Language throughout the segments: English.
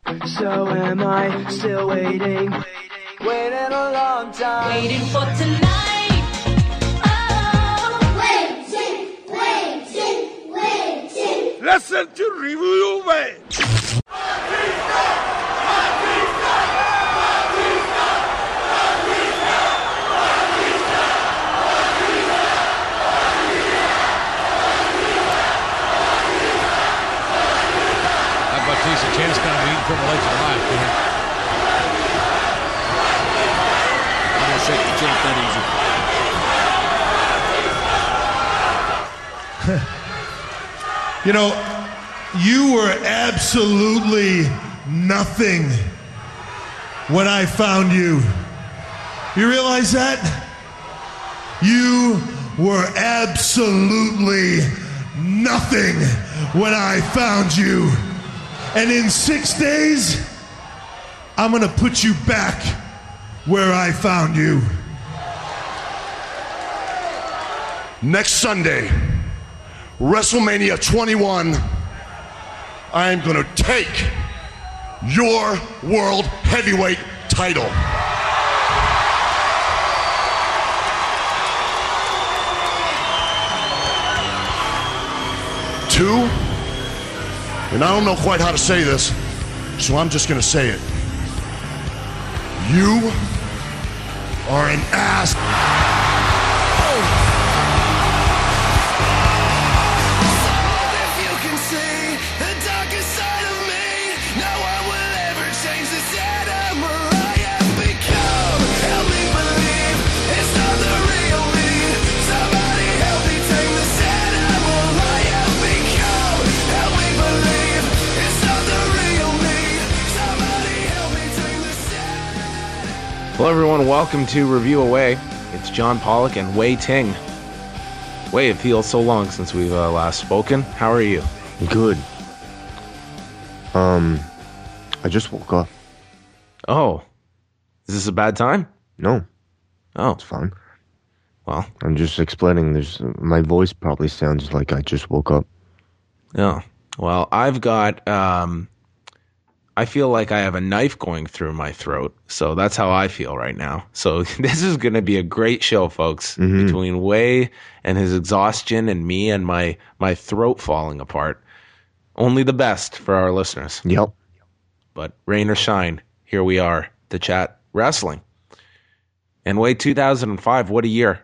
So am I still waiting a long time. Waiting for tonight. Oh, waiting. Listen to Review Away. Batista chance kind of eating Triple H's alive, man. I'm gonna shake the chin that easy. You know, you were absolutely nothing when I found you. You realize that? You were absolutely nothing when I found you. And in 6 days, I'm going to put you back where I found you. Next Sunday, WrestleMania 21, I am going to take your World Heavyweight title. Two, and I don't know quite how to say this, so I'm just going to say it. You are an ass. Hello everyone, welcome to Review Away. It's John Pollock and Wei Ting. Wei, it feels so long since we've last spoken. How are you? Good. I just woke up. Oh. Is this a bad time? No. Oh. It's fine. Well. I'm just explaining. My voice probably sounds like I just woke up. Yeah. Well, I've got... I feel like I have a knife going through my throat, so that's how I feel right now. So this is going to be a great show, folks, between Wei and his exhaustion and me and my throat falling apart. Only the best for our listeners. Yep. But rain or shine, here we are to chat wrestling. And Wei, 2005, what a year.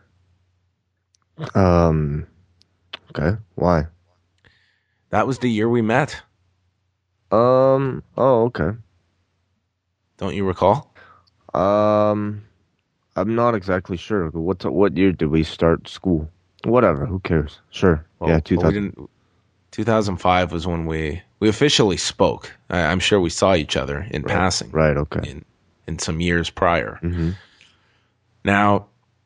Okay, why? That was the year we met. Oh, okay. Don't you recall? I'm not exactly sure. What year did we start school? Whatever, who cares? Sure. Well, yeah, 2005 was when we officially spoke. I'm sure we saw each other in passing. Right, okay. In some years prior. Mm-hmm. Now,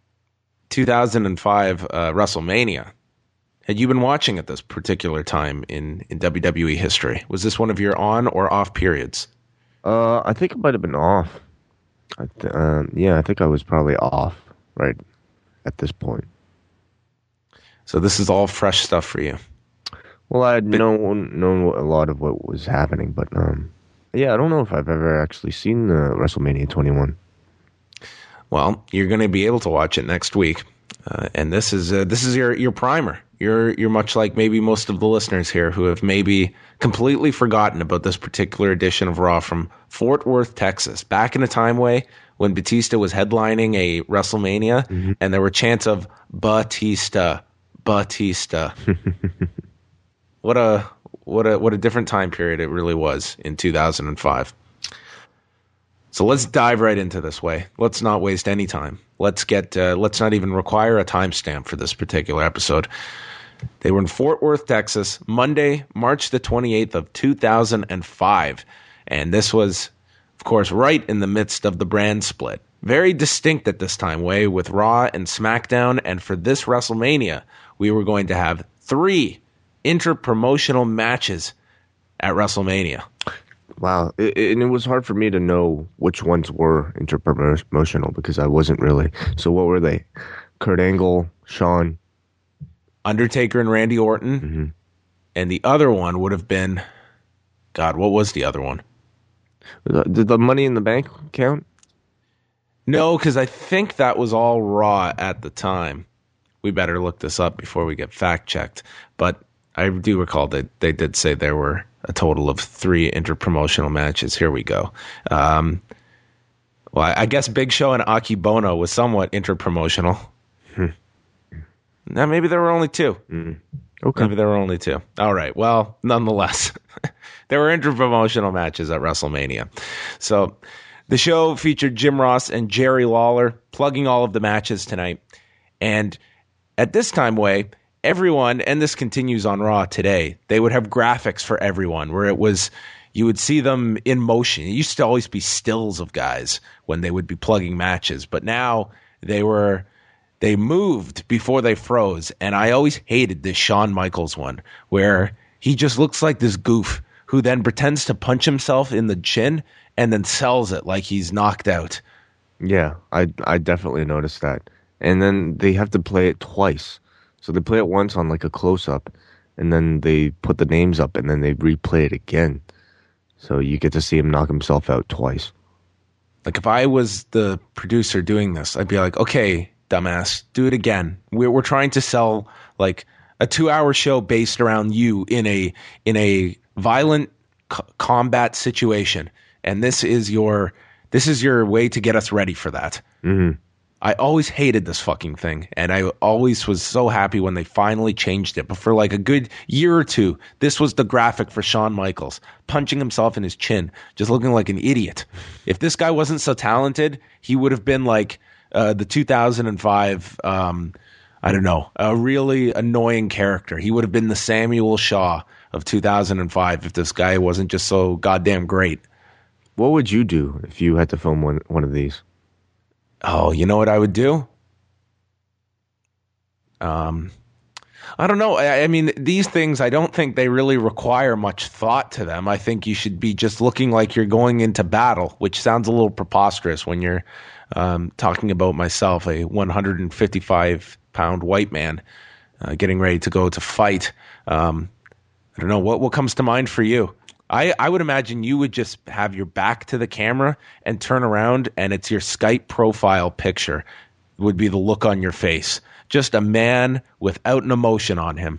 2005 WrestleMania. Had you been watching at this particular time in WWE history? Was this one of your on or off periods? I think it might have been off. I think I was probably off right at this point. So this is all fresh stuff for you. Well, I had known a lot of what was happening, but yeah, I don't know if I've ever actually seen WrestleMania 21. Well, you're going to be able to watch it next week, and this is your primer. You're much like maybe most of the listeners here who have maybe completely forgotten about this particular edition of Raw from Fort Worth, Texas. Back in a time when Batista was headlining a WrestleMania, and there were chants of Batista. What a different time period it really was in 2005. So let's dive right into this, Way. Let's not waste any time. Let's not even require a timestamp for this particular episode. They were in Fort Worth, Texas, Monday, March the 28th of 2005. And this was, of course, right in the midst of the brand split. Very distinct at this time, Way, with Raw and SmackDown. And for this WrestleMania, we were going to have 3 interpromotional matches at WrestleMania. Wow. And it was hard for me to know which ones were interpromotional because I wasn't really. So what were they? Kurt Angle, Shawn, Undertaker and Randy Orton. Mm-hmm. And the other one would have been, God, what was the other one? Did the Money in the Bank count? No, because I think that was all Raw at the time. We better look this up before we get fact checked. But I do recall that they did say there were a total of 3 interpromotional matches. Here we go. Well, I guess Big Show and Aki Bono was somewhat interpromotional. Now, maybe there were only 2. Okay. Maybe there were only 2. All right. Well, nonetheless, there were interpromotional matches at WrestleMania. So the show featured Jim Ross and Jerry Lawler plugging all of the matches tonight. And at this time, everyone, and this continues on Raw today, they would have graphics for everyone where it was, you would see them in motion. It used to always be stills of guys when they would be plugging matches. But now they moved before they froze. And I always hated this Shawn Michaels one where he just looks like this goof who then pretends to punch himself in the chin and then sells it like he's knocked out. Yeah, I definitely noticed that. And then they have to play it twice. So they play it once on like a close-up, and then they put the names up, and then they replay it again. So you get to see him knock himself out twice. Like if I was the producer doing this, I'd be like, okay, dumbass, do it again. We're trying to sell like a 2-hour show based around you in a violent combat situation, and this is your way to get us ready for that. Mm-hmm. I always hated this fucking thing, and I always was so happy when they finally changed it. But for like a good year or two, this was the graphic for Shawn Michaels, punching himself in his chin, just looking like an idiot. If this guy wasn't so talented, he would have been like the 2005, I don't know, a really annoying character. He would have been the Samuel Shaw of 2005 if this guy wasn't just so goddamn great. What would you do if you had to film one of these? Oh, you know what I would do? I don't know. I mean, these things, I don't think they really require much thought to them. I think you should be just looking like you're going into battle, which sounds a little preposterous when you're talking about myself, a 155-pound white man getting ready to go to fight. I don't know. What comes to mind for you? I would imagine you would just have your back to the camera and turn around, and it's your Skype profile picture would be the look on your face. Just a man without an emotion on him.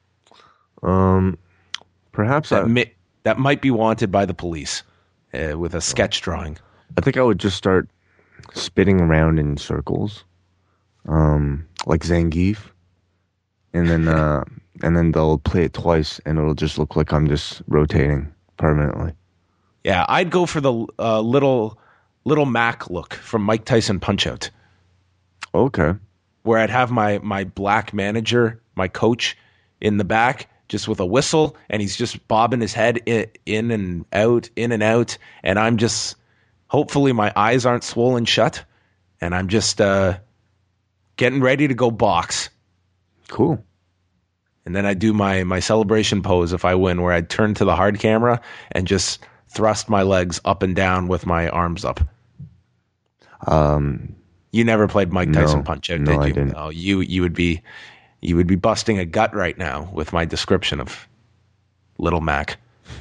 Perhaps that might be wanted by the police with a sketch drawing. I think I would just start spinning around in circles, like Zangief, and then they'll play it twice, and it'll just look like I'm just rotating permanently. Yeah, I'd go for the little Mac look from Mike Tyson Punch-Out. Okay. Where I'd have my black manager, my coach, in the back, just with a whistle, and he's just bobbing his head in and out, and I'm just, hopefully my eyes aren't swollen shut, and I'm just getting ready to go box. Cool. And then I do my celebration pose if I win, where I'd turn to the hard camera and just thrust my legs up and down with my arms up. You never played Mike Tyson Punch-Out, did you? No, I didn't. Oh, you would be busting a gut right now with my description of Little Mac.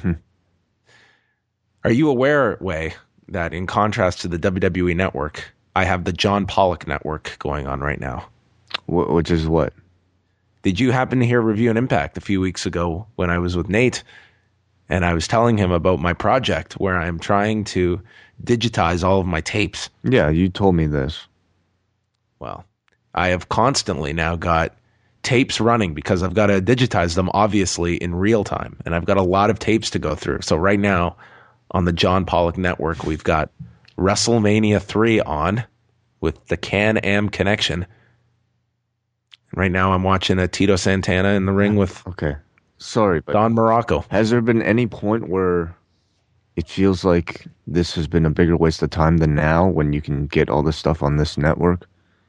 Are you aware, Way, that in contrast to the WWE Network, I have the John Pollock Network going on right now? Which is what? Did you happen to hear Review and Impact a few weeks ago when I was with Nate, and I was telling him about my project where I'm trying to digitize all of my tapes? Yeah, you told me this. Well, I have constantly now got tapes running because I've got to digitize them, obviously, in real time. And I've got a lot of tapes to go through. So right now on the John Pollock Network, we've got WrestleMania 3 on with the Can-Am connection. Right now I'm watching a Tito Santana in the ring with Sorry, but Don Morocco. Has there been any point where it feels like this has been a bigger waste of time than now when you can get all this stuff on this network?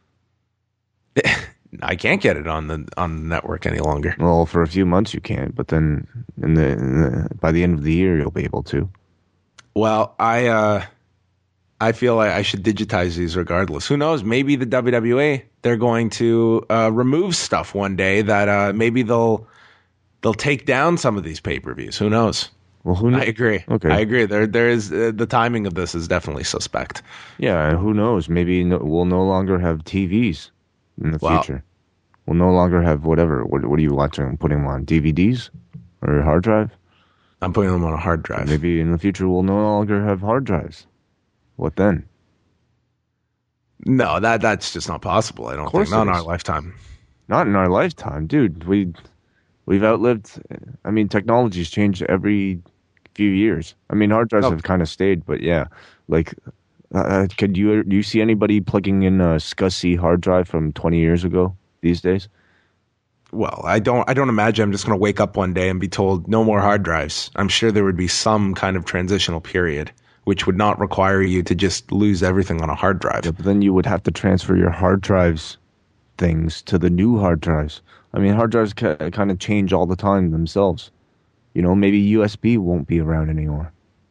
I can't get it on the network any longer. Well, for a few months you can't, but then by the end of the year you'll be able to. Well, I feel like I should digitize these regardless. Who knows? Maybe the WWE, they're going to remove stuff one day that maybe they'll take down some of these pay-per-views. Who knows? Well, who knows? I agree. Okay. I agree. There is the timing of this is definitely suspect. Okay. There is the timing of this is definitely suspect. Yeah, and who knows? Maybe we'll no longer have TVs in the Wow. future. We'll no longer have whatever. What are you watching? Putting them on DVDs or hard drive? I'm putting them on a hard drive. Maybe in the future we'll no longer have hard drives. What then? No, that's just not possible. I don't course think. Not in it our is. lifetime. Not in our lifetime, dude. We've outlived. I mean, technology's changed every few years. I mean, hard drives Oh. have kind of stayed, but yeah, like, do you see anybody plugging in a SCSI hard drive from 20 years ago these days? Well, I don't imagine I'm just going to wake up one day and be told no more hard drives. I'm sure there would be some kind of transitional period, which would not require you to just lose everything on a hard drive. Yeah, but then you would have to transfer your hard drives things to the new hard drives. I mean, hard drives kind of change all the time themselves. You know, maybe USB won't be around anymore.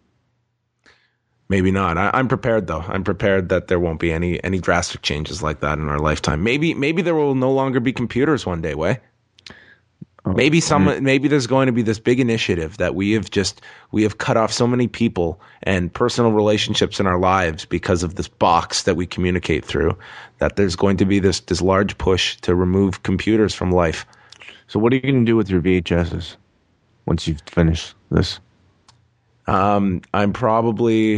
Maybe not. I'm prepared though. I'm prepared that there won't be any drastic changes like that in our lifetime. Maybe there will no longer be computers one day, Way. Maybe there's going to be this big initiative that we have cut off so many people and personal relationships in our lives because of this box that we communicate through, that there's going to be this large push to remove computers from life. So what are you going to do with your VHSs once you've finished this? I'm probably,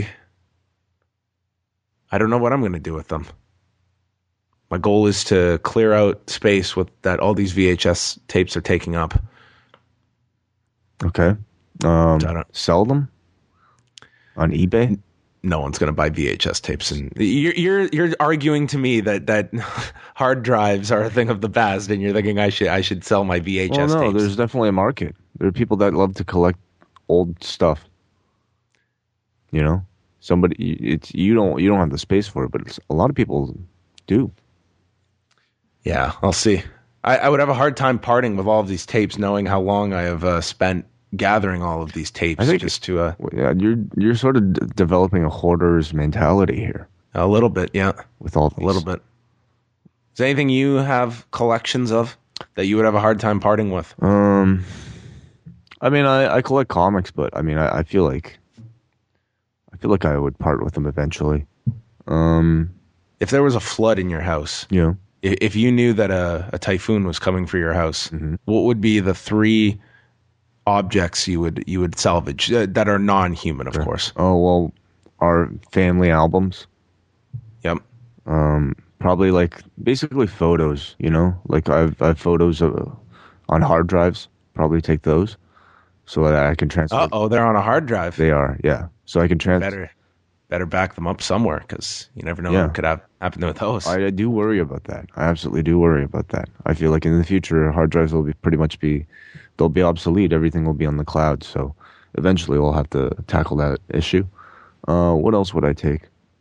I don't know what I'm going to do with them. My goal is to clear out space with that all these VHS tapes are taking up. Okay. Sell them on eBay? No one's going to buy VHS tapes, and you're arguing to me that hard drives are a thing of the past, and you're thinking I should sell my VHS Well, no, tapes. there's definitely a market. There are people that love to collect old stuff. You know, you don't have the space for it, but a lot of people do. Yeah, I'll see. I would have a hard time parting with all of these tapes, knowing how long I have spent gathering all of these tapes. I think just to yeah, you're sort of developing a hoarder's mentality here a little bit, yeah, with all these. a little bit. Is there anything you have collections of that you would have a hard time parting with? I mean, I collect comics, but I mean, I feel like I would part with them eventually. If there was a flood in your house, You know, if you knew that a typhoon was coming for your house, what would be the 3 objects you would salvage that are non-human, of course? oh well, our family albums. Yep. Probably like basically photos. You know, like I've photos on hard drives. Probably take those so that I can transfer. Oh, they're on a hard drive. They are, yeah. So I can transfer. Better back them up somewhere, because you never know Yeah. what could happen with those. I do worry about that. I absolutely do worry about that. I feel like in the future, hard drives will they'll be obsolete. Everything will be on the cloud. So eventually we'll have to tackle that issue. What else would I take?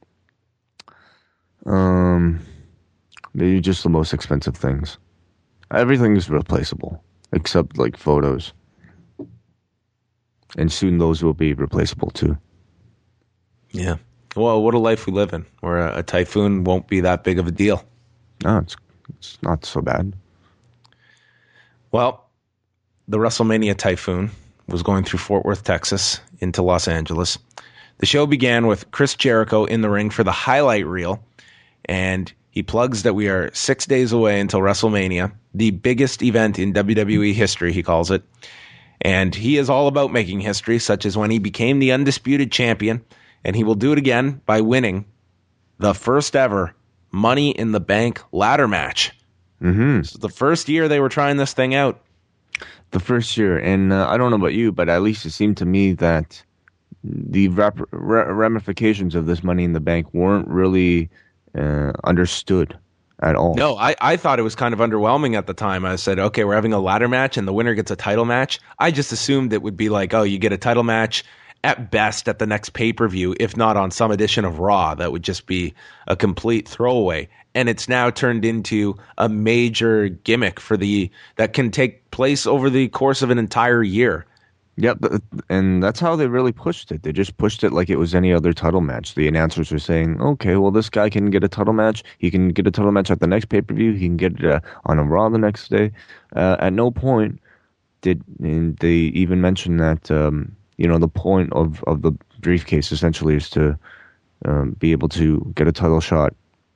Maybe just the most expensive things. Everything is replaceable except like photos. And soon those will be replaceable too. Yeah. Well, what a life we live in, where a typhoon won't be that big of a deal. No, it's not so bad. Well, the WrestleMania typhoon was going through Fort Worth, Texas, into Los Angeles. The show began with Chris Jericho in the ring for the highlight reel, and he plugs that we are 6 days away until WrestleMania, the biggest event in WWE history, he calls it. And he is all about making history, such as when he became the undisputed champion, and he will do it again by winning the first ever Money in the Bank ladder match. Mm-hmm. This is the first year they were trying this thing out. The first year, and I don't know about you, but at least it seemed to me that the ramifications of this Money in the Bank weren't really understood at all. No, I thought it was kind of underwhelming at the time. I said, okay, we're having a ladder match and the winner gets a title match. I just assumed it would be like, oh, you get a title match at best at the next pay-per-view, if not on some edition of Raw. That would just be a complete throwaway. And it's now turned into a major gimmick that can take place over the course of an entire year. Yep, and that's how they really pushed it. They just pushed it like it was any other title match. The announcers were saying, okay, well, this guy can get a title match. He can get a title match at the next pay-per-view. He can get it on a Raw the next day. At no point did they even mention that the point of the briefcase essentially is to be able to get a title shot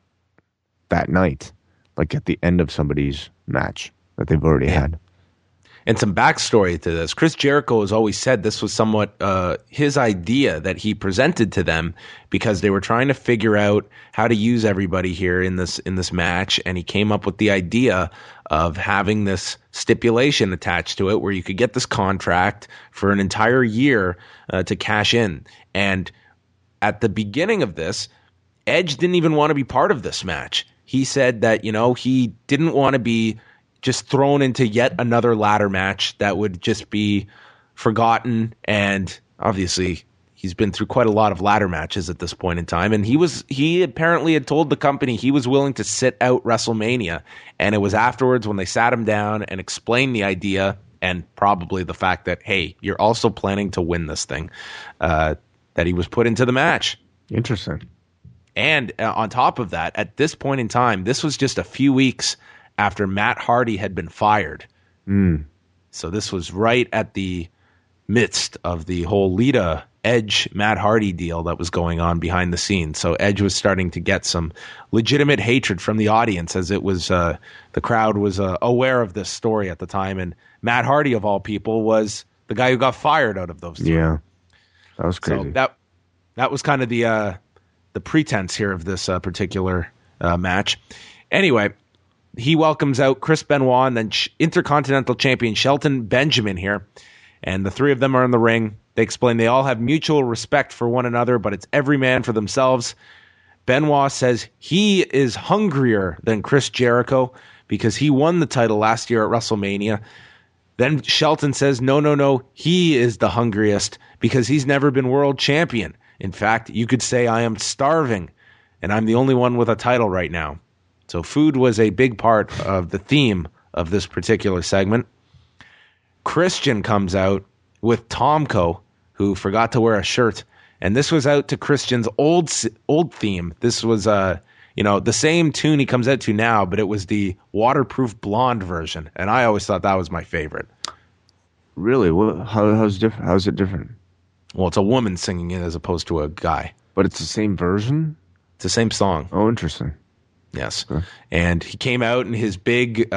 that night, like at the end of somebody's match that they've already had. And some backstory to this. Chris Jericho has always said this was somewhat his idea that he presented to them because they were trying to figure out how to use everybody here in this match, and he came up with the idea of having this stipulation attached to it where you could get this contract for an entire year to cash in. And at the beginning of this, Edge didn't even want to be part of this match. He said that, he didn't want to be just thrown into yet another ladder match that would just be forgotten. And obviously he's been through quite a lot of ladder matches at this point in time. And he apparently had told the company he was willing to sit out WrestleMania. And it was afterwards when they sat him down and explained the idea and probably the fact that, hey, you're also planning to win this thing, that he was put into the match. Interesting. And on top of that, at this point in time, this was just a few weeks after Matt Hardy had been fired. So this was right at the midst of the whole Lita Edge Matt Hardy deal that was going on behind the scenes. So Edge was starting to get some legitimate hatred from the audience, as it was the crowd was aware of this story at the time. And Matt Hardy, of all people, was the guy who got fired out of those two. Yeah, that was crazy. So that was kind of the pretense here of this particular match. Anyway, he welcomes out Chris Benoit and then Intercontinental Champion Shelton Benjamin here. And the three of them are in the ring. They explain they all have mutual respect for one another, but it's every man for themselves. Benoit says he is hungrier than Chris Jericho because he won the title last year at WrestleMania. Then Shelton says, no, he is the hungriest because he's never been world champion. In fact, you could say I am starving, and I'm the only one with a title right now. So food was a big part of the theme of this particular segment. Christian comes out with Tomko, who forgot to wear a shirt, and this was out to Christian's old theme. This was the same tune he comes out to now, but it was the waterproof blonde version, and I always thought that was my favorite. Really? How's it different? Well, it's a woman singing it as opposed to a guy. But it's the same version? It's the same song. Oh, interesting. Yes. Okay. And he came out in his big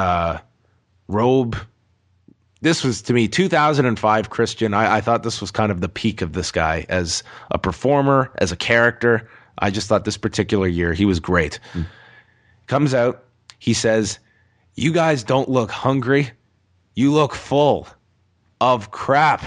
robe. This was, to me, 2005 Christian. I thought this was kind of the peak of this guy as a performer, as a character. I just thought this particular year he was great. Comes out. He says, "You guys don't look hungry. You look full of crap."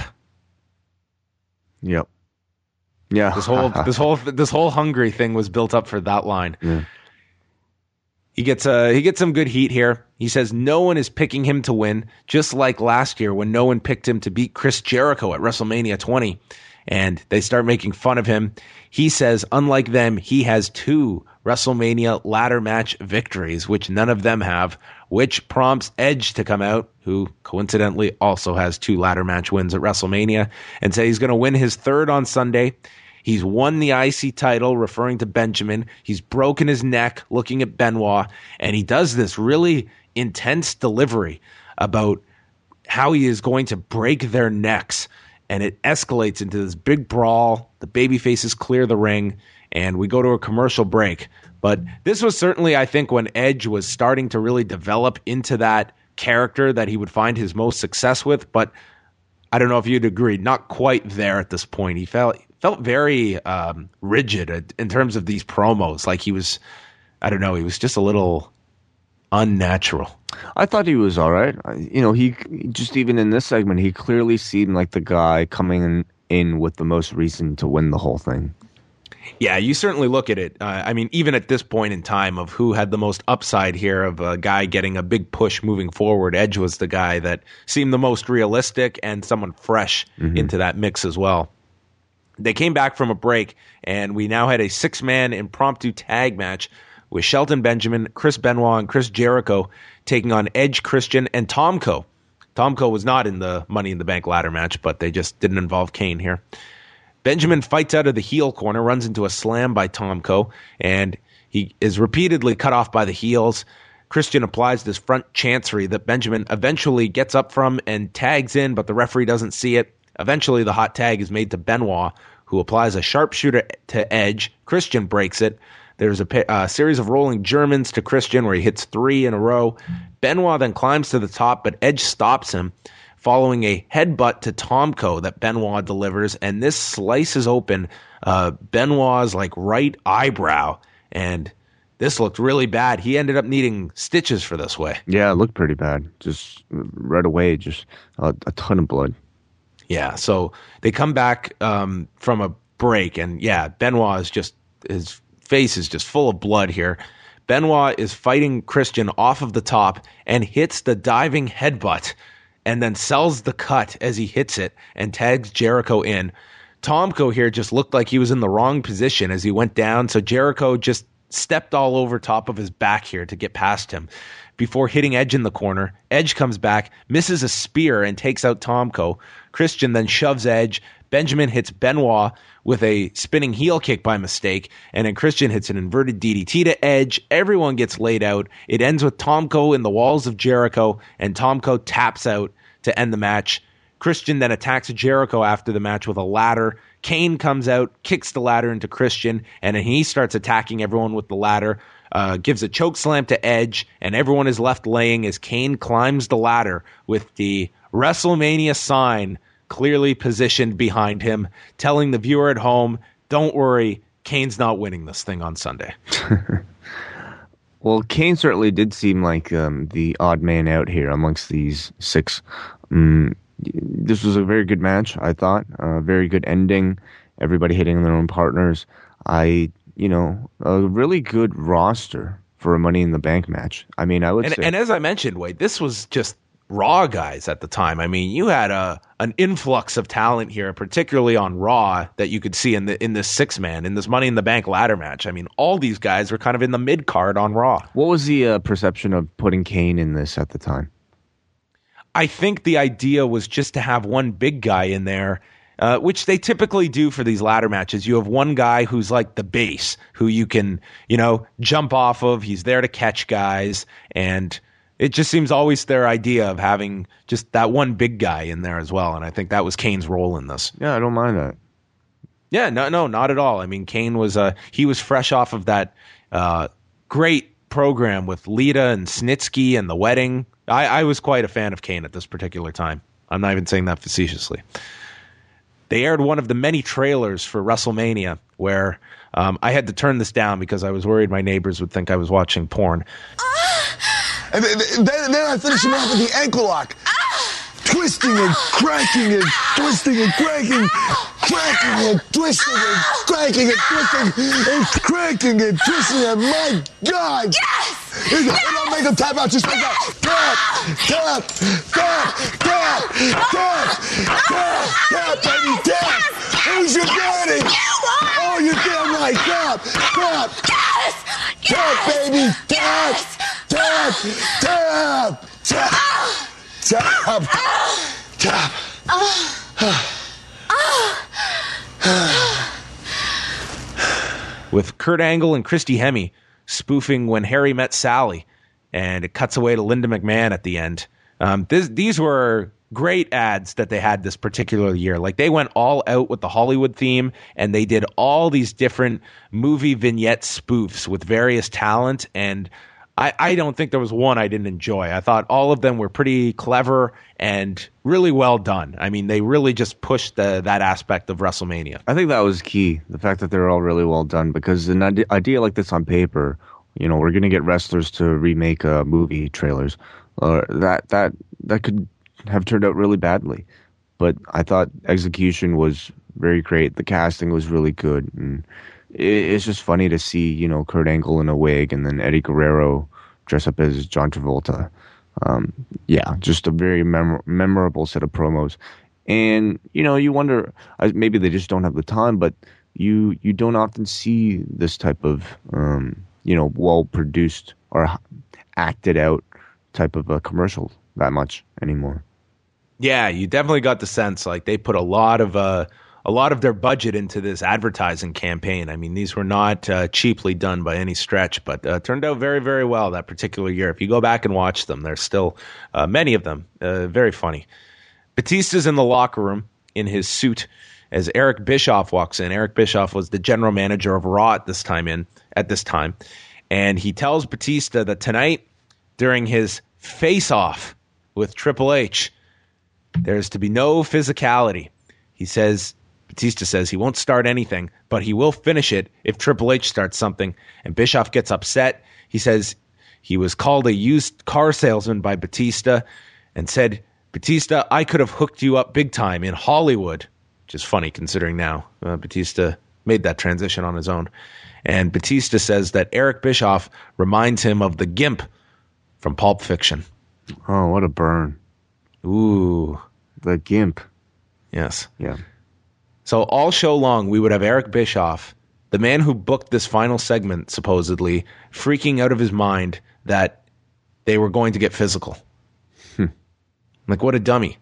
Yep. Yeah. This whole hungry thing was built up for that line. Yeah. He gets some good heat here. He says no one is picking him to win, just like last year when no one picked him to beat Chris Jericho at WrestleMania 20. And they start making fun of him. He says, unlike them, he has 2 WrestleMania ladder match victories, which none of them have, which prompts Edge to come out, who coincidentally also has 2 ladder match wins at WrestleMania, and say he's going to win his 3rd on Sunday. He's won the IC title, referring to Benjamin. He's broken his neck, looking at Benoit, and he does this really intense delivery about how he is going to break their necks. And it escalates into this big brawl. The babyfaces clear the ring, and we go to a commercial break. But this was certainly, I think, when Edge was starting to really develop into that character that he would find his most success with. But I don't know if you'd agree, not quite there at this point. He felt very rigid in terms of these promos. Like he was, I don't know, he was just a little unnatural. I thought he was all right. He just, even in this segment, he clearly seemed like the guy coming in with the most reason to win the whole thing. Yeah, you certainly look at it. Even at this point in time of who had the most upside here of a guy getting a big push moving forward, Edge was the guy that seemed the most realistic and someone fresh into that mix as well. They came back from a break, and we now had a 6-man impromptu tag match with Shelton Benjamin, Chris Benoit, and Chris Jericho taking on Edge, Christian, and Tomko. Tomko was not in the Money in the Bank ladder match, but they just didn't involve Kane here. Benjamin fights out of the heel corner, runs into a slam by Tomko, and he is repeatedly cut off by the heels. Christian applies this front chancery that Benjamin eventually gets up from and tags in, but the referee doesn't see it. Eventually, the hot tag is made to Benoit, who applies a sharpshooter to Edge. Christian breaks it. There's a series of rolling Germans to Christian where he hits 3 in a row. Benoit then climbs to the top, but Edge stops him, following a headbutt to Tomko that Benoit delivers, and this slices open Benoit's right eyebrow, and this looked really bad. He ended up needing stitches for this way. Yeah, it looked pretty bad. Just right away, just a ton of blood. Yeah, so they come back from a break, and Benoit is just, his face is just full of blood here. Benoit is fighting Christian off of the top and hits the diving headbutt and then sells the cut as he hits it and tags Jericho in. Tomko here just looked like he was in the wrong position as he went down, so Jericho just stepped all over top of his back here to get past him before hitting Edge in the corner. Edge comes back, misses a spear, and takes out Tomko. Christian then shoves Edge. Benjamin hits Benoit with a spinning heel kick by mistake, and then Christian hits an inverted DDT to Edge. Everyone gets laid out. It ends with Tomko in the walls of Jericho, and Tomko taps out to end the match. Christian then attacks Jericho after the match with a ladder. Kane comes out, kicks the ladder into Christian, and then he starts attacking everyone with the ladder, gives a choke slam to Edge, and everyone is left laying as Kane climbs the ladder with the WrestleMania sign clearly positioned behind him, telling the viewer at home, don't worry, Kane's not winning this thing on Sunday. Well, Kane certainly did seem like the odd man out here amongst these 6. This was a very good match, I thought. A very good ending. Everybody hitting their own partners. A really good roster for a Money in the Bank match. I mean, I would say. And as I mentioned, Wade, this was just Raw guys at the time. I mean, you had an influx of talent here, particularly on Raw, that you could see in this 6-man, in this Money in the Bank ladder match. I mean, all these guys were kind of in the mid card on Raw. What was the perception of putting Kane in this at the time? I think the idea was just to have one big guy in there, which they typically do for these ladder matches. You have one guy who's like the base, who you can, jump off of. He's there to catch guys, and it just seems always their idea of having just that one big guy in there as well. And I think that was Kane's role in this. Yeah, I don't mind that. Yeah, no, not at all. I mean, Kane was he was fresh off of that great program with Lita and Snitsky and The Wedding. I was quite a fan of Kane at this particular time. I'm not even saying that facetiously. They aired one of the many trailers for WrestleMania where I had to turn this down because I was worried my neighbors would think I was watching porn. And then I finish him off with the ankle lock. Twisting and cracking and twisting and cracking. Cracking and twisting and cracking and twisting and cracking and twisting. And my God! Yes! And I'll make him tap out just like that. Tap, tap, tap, tap, tap, tap, baby, tap. Who's your daddy? Oh, you're damn right. Tap, tap. Yes! Tap, baby, tap, tap, tap, tap, tap, tap. With Kurt Angle and Christy Hemme spoofing When Harry Met Sally, and it cuts away to Linda McMahon at the end. These were great ads that they had this particular year. Like, they went all out with the Hollywood theme, and they did all these different movie vignette spoofs with various talent, and I don't think there was one I didn't enjoy. I thought all of them were pretty clever and really well done. I mean, they really just pushed that aspect of WrestleMania. I think that was key, the fact that they're all really well done, because an idea like this on paper, we're going to get wrestlers to remake movie trailers. That could have turned out really badly. But I thought execution was very great. The casting was really good. And it's just funny to see, Kurt Angle in a wig and then Eddie Guerrero dress up as John Travolta. Just a very memorable set of promos. And, you wonder, maybe they just don't have the time, but you don't often see this type of, well-produced or acted out type of a commercial that much anymore. Yeah, you definitely got the sense like they put a lot of their budget into this advertising campaign. I mean, these were not cheaply done by any stretch, but turned out very, very well that particular year. If you go back and watch them, there's still many of them very funny. Batista's in the locker room. in his suit as Eric Bischoff walks in. Eric Bischoff was the general manager of Raw at this time. And he tells Batista that tonight, during his face-off with Triple H, there's to be no physicality. Batista says he won't start anything, but he will finish it if Triple H starts something. And Bischoff gets upset. He says he was called a used car salesman by Batista and said, Batista, I could have hooked you up big time in Hollywood, which is funny considering now Batista made that transition on his own. And Batista says that Eric Bischoff reminds him of the Gimp from Pulp Fiction. Oh, what a burn. Ooh. The Gimp. Yes. Yeah. So all show long, we would have Eric Bischoff, the man who booked this final segment, supposedly, freaking out of his mind that they were going to get physical. Like, what a dummy.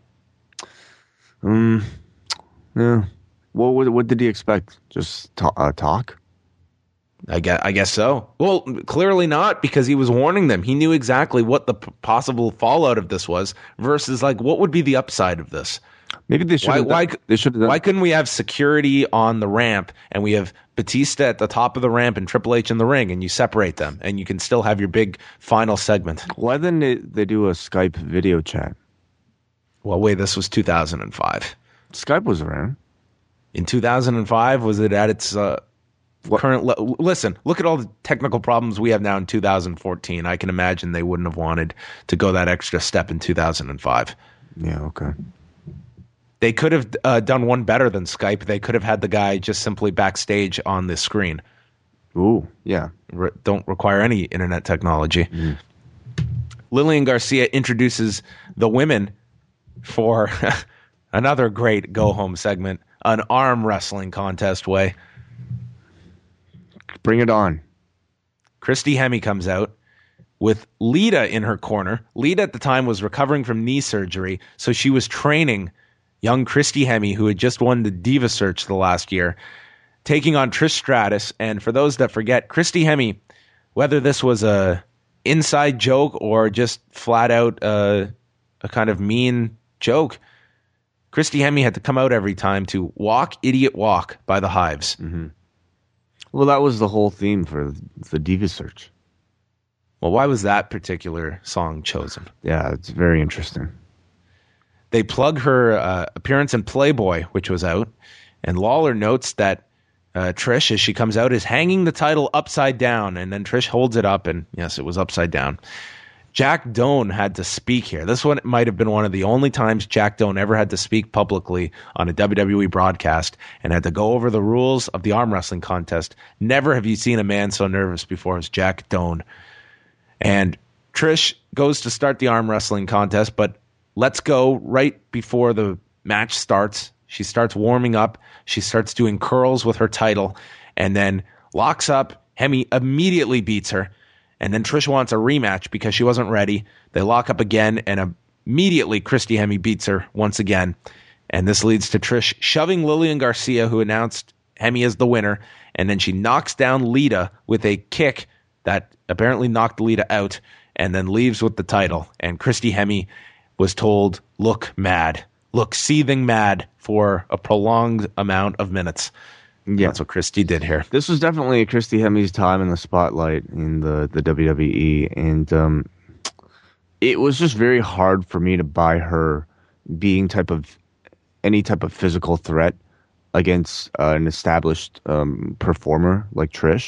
Yeah. What did he expect? Just talk? I guess so. Well, clearly not, because he was warning them. He knew exactly what the possible fallout of this was versus, like, what would be the upside of this? Maybe they should have done. Why couldn't we have security on the ramp and we have Batista at the top of the ramp and Triple H in the ring and you separate them and you can still have your big final segment? Why didn't they do a Skype video chat? Well, wait, this was 2005. Skype was around. In 2005, was it at its current level? Listen, look at all the technical problems we have now in 2014. I can imagine they wouldn't have wanted to go that extra step in 2005. Yeah, okay. They could have done one better than Skype. They could have had the guy just simply backstage on the screen. Ooh, yeah. Don't require any internet technology. Lillian Garcia introduces the women for another great go-home segment, an arm wrestling contest way. Bring it on. Christy Hemme comes out with Lita in her corner. Lita at the time was recovering from knee surgery, so she was training young Christy Hemme, who had just won the Diva Search the last year, taking on Trish Stratus. And for those that forget, Christy Hemme, whether this was a inside joke or just flat out a kind of mean joke, Christy Hemme had to come out every time to walk, idiot, walk by the Hives. Mm-hmm. Well, that was the whole theme for the Diva Search. Well, why was that particular song chosen? Yeah, it's very interesting. They plug her appearance in Playboy, which was out, and Lawler notes that Trish, as she comes out, is hanging the title upside down, and then Trish holds it up, and yes, it was upside down. Jack Doan had to speak here. This one might have been one of the only times Jack Doan ever had to speak publicly on a WWE broadcast and had to go over the rules of the arm wrestling contest. Never have you seen a man so nervous before as Jack Doan. And Trish goes to start the arm wrestling contest, but let's go right before the match starts. She starts warming up. She starts doing curls with her title and then locks up. Hemme immediately beats her. And then Trish wants a rematch because she wasn't ready. They lock up again, and immediately Christy Hemme beats her once again. And this leads to Trish shoving Lillian Garcia, who announced Hemme as the winner. And then she knocks down Lita with a kick that apparently knocked Lita out and then leaves with the title. And Christy Hemme was told, look mad, look seething mad for a prolonged amount of minutes. Yeah. That's what Christy did here. This was definitely Christy Hemme's time in the spotlight in the WWE. And it was just very hard for me to buy her being any type of physical threat against an established performer like Trish.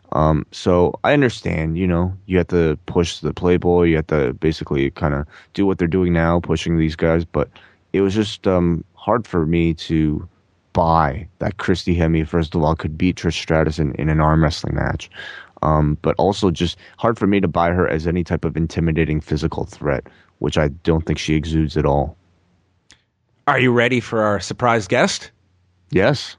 So I understand, you have to push the Playboy, you have to basically kind of do what they're doing now, pushing these guys, but it was just hard for me to buy that Christy Hemme, first of all, could beat Trish Stratus in an arm wrestling match, but also just hard for me to buy her as any type of intimidating physical threat, which I don't think she exudes at all. Are you ready for our surprise guest? Yes.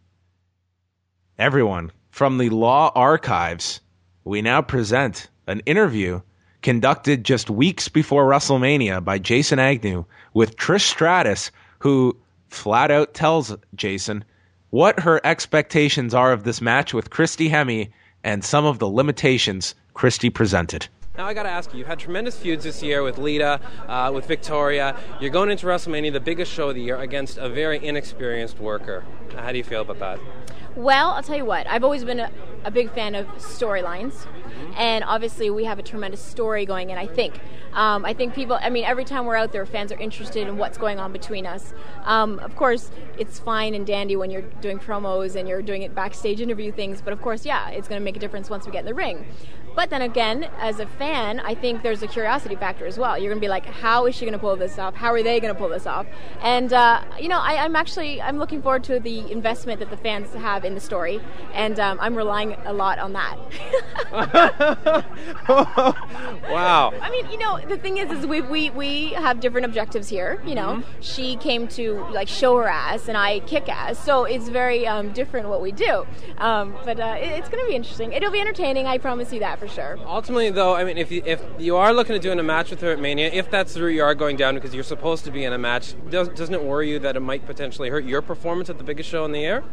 Everyone, from the Law Archives, we now present an interview conducted just weeks before WrestleMania by Jason Agnew with Trish Stratus, who flat out tells Jason what her expectations are of this match with Christy Hemme and some of the limitations Christy presented. Now I got to ask you, you've had tremendous feuds this year with Lita, with Victoria. You're going into WrestleMania, the biggest show of the year, against a very inexperienced worker. How do you feel about that? Well, I'll tell you what, I've always been a big fan of storylines, and obviously we have a tremendous story going in, I think. I think people, every time we're out there, fans are interested in what's going on between us. Of course, it's fine and dandy when you're doing promos and you're doing it backstage interview things, but of course, yeah, it's going to make a difference once we get in the ring. But then again, as a fan, I think there's a curiosity factor as well. You're going to be like, how is she going to pull this off? How are they going to pull this off? And, I'm looking forward to the investment that the fans have in the story, and I'm relying a lot on that. Wow. The thing is we have different objectives here. She came to show her ass, and I kick ass, so it's very different what we do. But it's going to be interesting. It'll be entertaining. I promise you that for sure. Ultimately, though, if you are looking at doing a match with her at Mania, if that's the route you are going down because you're supposed to be in a match, doesn't it worry you that it might potentially hurt your performance at the biggest show in the air?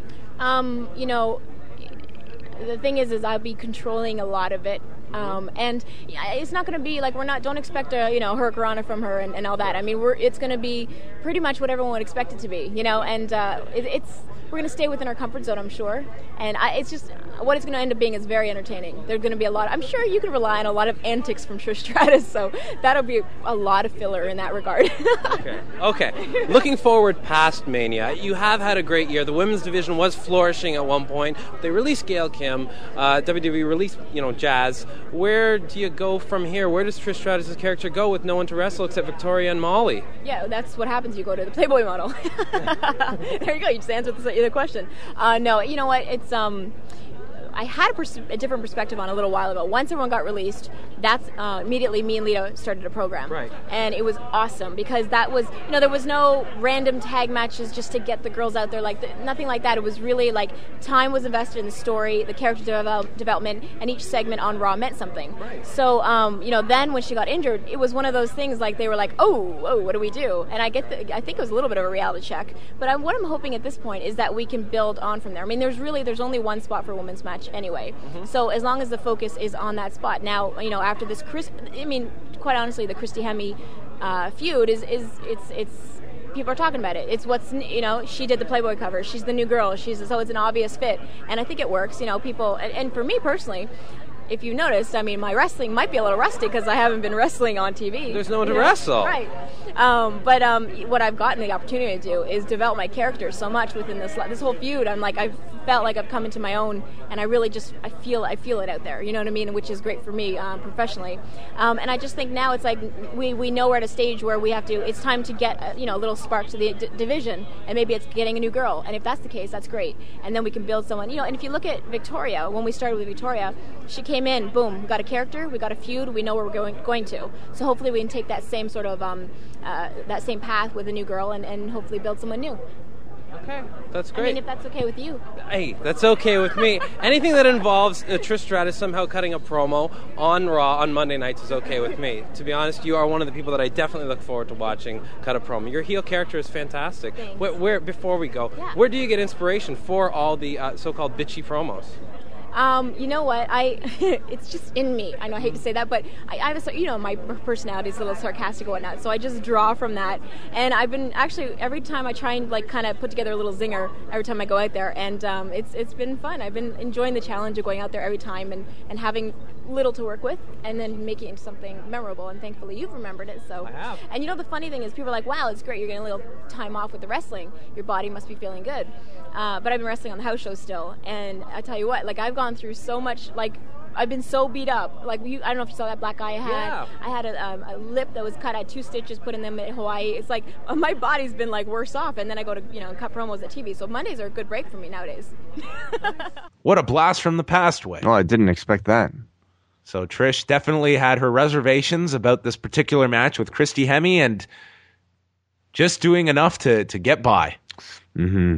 The thing is I'll be controlling a lot of it. And it's not going to be don't expect a hurricanrana from her and all that. It's going to be pretty much what everyone would expect it to be, and we're going to stay within our comfort zone, I'm sure. And it's just what it's going to end up being is very entertaining. There's going to be a lot. I'm sure you can rely on a lot of antics from Trish Stratus, so that'll be a lot of filler in that regard. Okay. Looking forward past Mania, you have had a great year. The women's division was flourishing at one point. They released Gail Kim. WWE released, Jazz. Where do you go from here? Where does Trish Stratus' character go with no one to wrestle except Victoria and Molly? Yeah, that's what happens. You go to the Playboy model. There you go. You just answered the question. No, you know what? It's I had a different perspective on a little while ago. Once everyone got released, that's immediately me and Lita started a program. Right. And it was awesome because that was, there was no random tag matches just to get the girls out there, nothing like that. It was really time was invested in the story, the character development, and each segment on Raw meant something. Right. So, then when she got injured, it was one of those things they were like, oh, what do we do? And I think it was a little bit of a reality check. But what I'm hoping at this point is that we can build on from there. There's only one spot for a women's match anyway. Mm-hmm. So as long as the focus is on that spot. Now, after this, quite honestly, the Christy Hemme feud is people are talking about it. It's what's, she did the Playboy cover. She's the new girl. So it's an obvious fit. And I think it works. People, and for me personally, if you noticed, my wrestling might be a little rusty because I haven't been wrestling on TV. There's no one to wrestle. Right. But what I've gotten the opportunity to do is develop my character so much within this whole feud. I've felt like I've come into my own, and I really I feel it out there, you know what I mean, which is great for me professionally. And I just think now it's we know we're at a stage where we have to, it's time to get a little spark to the division, and maybe it's getting a new girl, and if that's the case, that's great. And then we can build someone, and if you look at Victoria, when we started with Victoria, she came in, boom, we got a character, we got a feud, we know where we're going to. So hopefully we can take that same sort of that same path with a new girl and hopefully build someone new. Okay, that's great. If that's okay with you. Hey, that's okay with me. Anything that involves Trish Stratus somehow cutting a promo on Raw on Monday nights is okay with me. To be honest, you are one of the people that I definitely look forward to watching cut a promo. Your heel character is fantastic. Where before we go, where do you get inspiration for all the so-called bitchy promos? You know what? It's just in me. I know I hate to say that, but I have my personality is a little sarcastic and whatnot, so I just draw from that. And I've been actually every time I try and kind of put together a little zinger every time I go out there, and it's been fun. I've been enjoying the challenge of going out there every time and having little to work with, and then making it into something memorable. And thankfully, you've remembered it. So. I have. And the funny thing is, people are like, "Wow, it's great. You're getting a little time off with the wrestling. Your body must be feeling good." But I've been wrestling on the house show still, and I tell you what, I've gone through so much, I've been so beat up. I don't know if you saw that black eye I had. Yeah. I had a lip that was cut. I had 2 stitches put in them in Hawaii. It's my body's been worse off, and then I go to cut promos at TV. So Mondays are a good break for me nowadays. What a blast from the past, Way. Oh, I didn't expect that. So Trish definitely had her reservations about this particular match with Christy Hemme, and just doing enough to get by. Mm-hmm.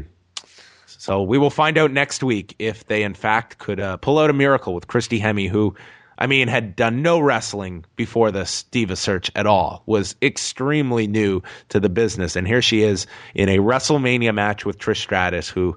So we will find out next week if they, in fact, could pull out a miracle with Christy Hemme, who, had done no wrestling before this Diva Search at all, was extremely new to the business. And here she is in a WrestleMania match with Trish Stratus, who,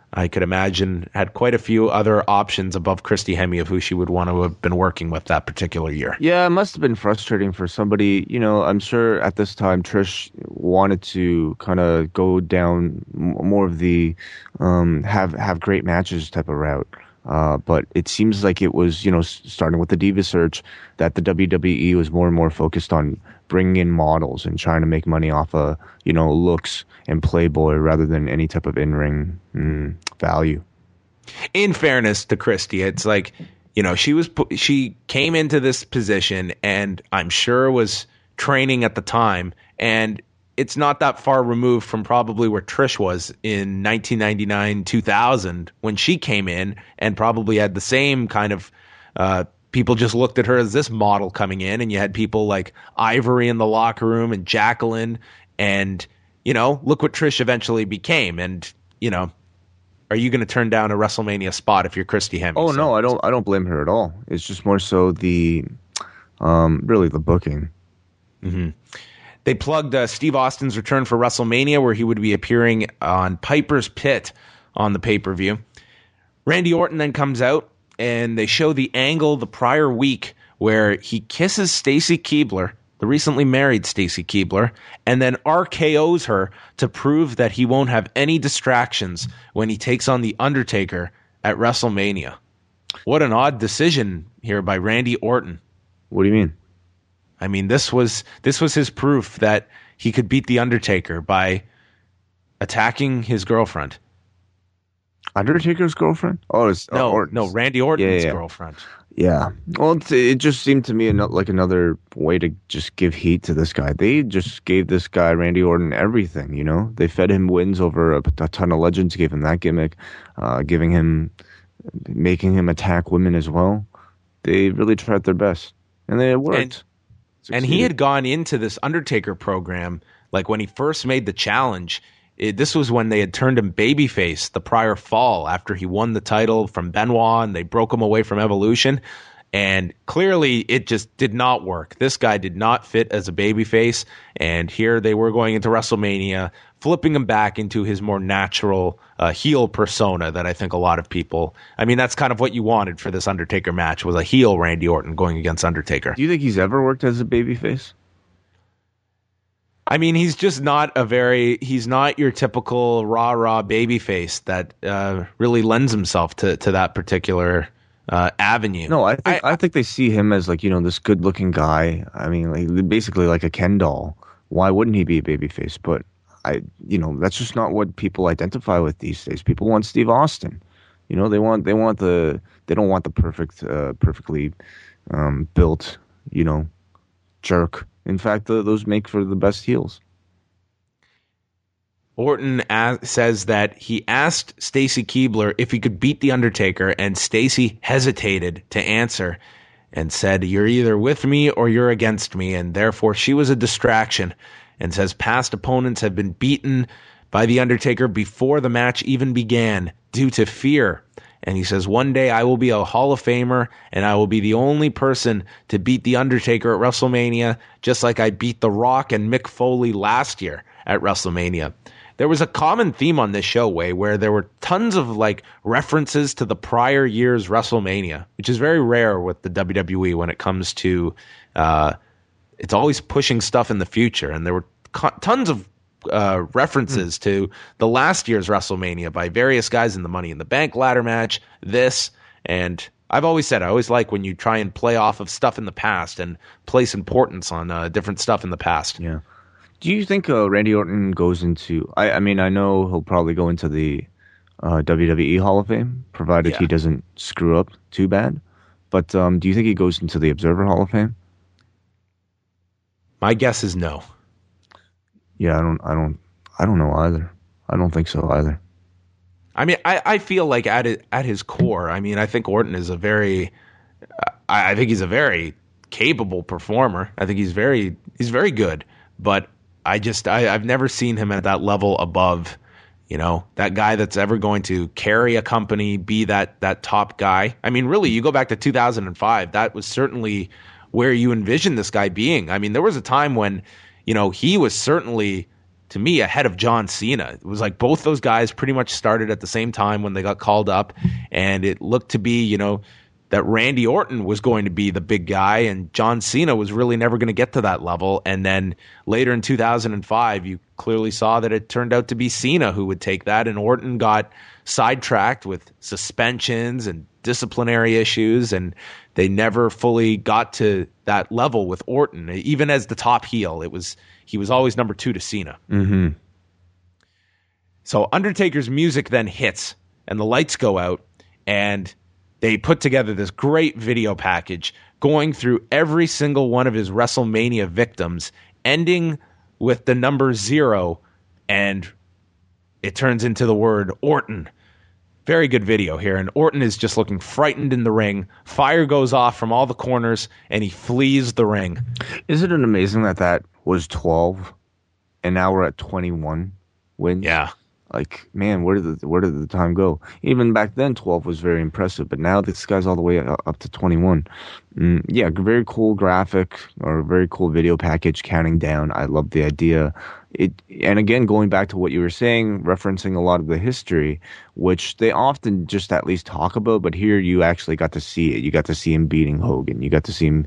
I could imagine had quite a few other options above Christy Hemme of who she would want to have been working with that particular year. Yeah, it must have been frustrating for somebody. I'm sure at this time Trish wanted to kind of go down more of the have great matches type of route. But it seems like it was, starting with the Diva Search, that the WWE was more and more focused on bringing in models and trying to make money off of, looks and Playboy rather than any type of in-ring value. In fairness to Christy, it's like, she came into this position and I'm sure was training at the time, and it's not that far removed from probably where Trish was in 1999, 2000 when she came in, and probably had the same kind of people just looked at her as this model coming in, and you had people like Ivory in the locker room and Jacqueline, and look what Trish eventually became. And are you going to turn down a WrestleMania spot if you're Christy Hemme? Oh no, I don't blame her at all. It's just more so the really the booking. Mm-hmm. They plugged Steve Austin's return for WrestleMania, where he would be appearing on Piper's Pit on the pay-per-view. Randy Orton then comes out, and they show the angle the prior week where he kisses Stacy Keibler, the recently married Stacy Keibler, and then RKO's her to prove that he won't have any distractions when he takes on The Undertaker at WrestleMania. What an odd decision here by Randy Orton. What do you mean? I mean, this was his proof that he could beat The Undertaker by attacking his girlfriend. Undertaker's girlfriend? Oh, it's no, Randy Orton's girlfriend. Yeah. Well, it just seemed to me like another way to just give heat to this guy. They just gave this guy, Randy Orton, everything, They fed him wins over a ton of legends, gave him that gimmick, making him attack women as well. They really tried their best. And it worked. And he had gone into this Undertaker program, like when he first made the challenge, this was when they had turned him babyface the prior fall after he won the title from Benoit, and they broke him away from Evolution. And clearly it just did not work. This guy did not fit as a babyface. And here they were going into WrestleMania, flipping him back into his more natural heel persona that I think a lot of people, that's kind of what you wanted for this Undertaker match, was a heel Randy Orton going against Undertaker. Do you think he's ever worked as a babyface? He's just not he's not your typical rah-rah babyface that really lends himself to that particular avenue. No, I think they see him as this good-looking guy. Basically like a Ken doll. Why wouldn't he be a babyface? But that's just not what people identify with these days. People want Steve Austin. They don't want the perfectly built, jerk. In fact, those make for the best heels. Orton says that he asked Stacy Keibler if he could beat The Undertaker, and Stacy hesitated to answer and said, "You're either with me or you're against me," and therefore she was a distraction, and says past opponents have been beaten by The Undertaker before the match even began due to fear. And he says, one day I will be a Hall of Famer, and I will be the only person to beat The Undertaker at WrestleMania, just like I beat The Rock and Mick Foley last year at WrestleMania. There was a common theme on this show, where there were tons of references to the prior year's WrestleMania, which is very rare with the WWE when it comes to it's always pushing stuff in the future. And there were tons of references to the last year's WrestleMania by various guys in the Money in the Bank ladder match, and I've always said, I always like when you try and play off of stuff in the past and place importance on different stuff in the past. Yeah. Do you think Randy Orton goes into, I know he'll probably go into the WWE Hall of Fame, provided he doesn't screw up too bad, but do you think he goes into the Observer Hall of Fame? My guess is no. Yeah, I don't know either. I don't think so either. I feel like at his core, I think Orton is I think he's a very capable performer. I think he's very good, but I've never seen him at that level above, that guy that's ever going to carry a company, be that top guy. Really, you go back to 2005, that was certainly where you envisioned this guy being. There was a time when, he was certainly to me, ahead of John Cena. It was like both those guys pretty much started at the same time when they got called up, and it looked to be, that Randy Orton was going to be the big guy, and John Cena was really never going to get to that level. And then later in 2005, you clearly saw that it turned out to be Cena who would take that, and Orton got sidetracked with suspensions and disciplinary issues, and they never fully got to that level with Orton. Even as the top heel, he was always number 2 to Cena. Mm-hmm. So Undertaker's music then hits, and the lights go out, and they put together this great video package going through every single one of his WrestleMania victims, ending with the number 0, and it turns into the word Orton. Very good video here, and Orton is just looking frightened in the ring. Fire goes off from all the corners, and he flees the ring. Isn't it amazing that was 12, and now we're at 21 wins? Yeah. Like, man, where did the time go? Even back then, 12 was very impressive, but now this guy's all the way up to 21. Yeah, very cool graphic or very cool video package counting down. I love the idea. And again, going back to what you were saying, referencing a lot of the history, which they often just at least talk about, but here you actually got to see it. You got to see him beating Hogan. You got to see him,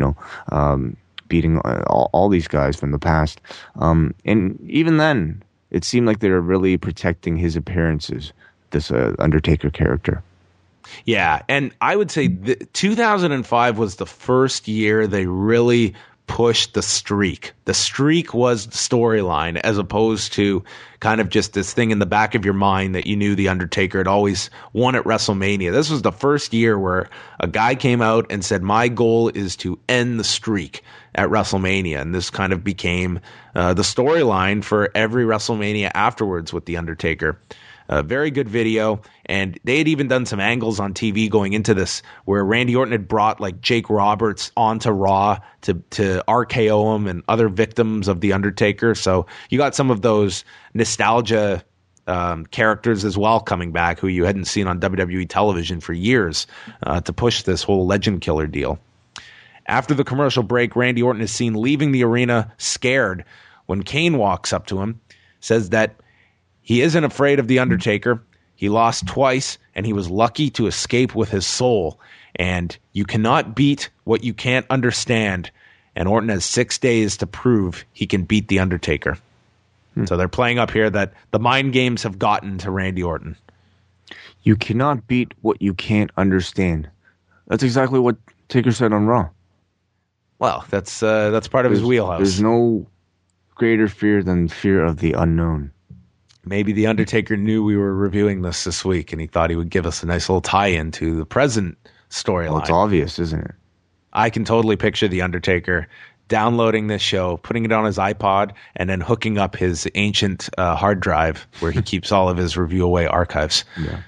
beating all these guys from the past. And even then, it seemed like they were really protecting his appearances, this Undertaker character. Yeah, and I would say 2005 was the first year they really pushed the streak. The streak was the storyline, as opposed to kind of just this thing in the back of your mind that you knew the Undertaker had always won at WrestleMania. This was the first year where a guy came out and said, my goal is to end the streak at WrestleMania. And this kind of became the storyline for every WrestleMania afterwards with the Undertaker. Very good video, and they had even done some angles on TV going into this where Randy Orton had brought like Jake Roberts onto Raw to RKO him and other victims of the Undertaker. So you got some of those nostalgia characters as well coming back who you hadn't seen on WWE television for years to push this whole Legend Killer deal. After the commercial break, Randy Orton is seen leaving the arena scared when Kane walks up to him, says that he isn't afraid of The Undertaker. He lost twice, and he was lucky to escape with his soul. And you cannot beat what you can't understand. And Orton has 6 days to prove he can beat The Undertaker. So they're playing up here that the mind games have gotten to Randy Orton. You cannot beat what you can't understand. That's exactly what Taker said on Raw. Well, that's part of his wheelhouse. There's no greater fear than fear of the unknown. Maybe The Undertaker knew we were reviewing this week, and he thought he would give us a nice little tie-in to the present storyline. Well, it's obvious, isn't it? I can totally picture The Undertaker downloading this show, putting it on his iPod, and then hooking up his ancient hard drive where he keeps all of his Review Away archives. Yeah.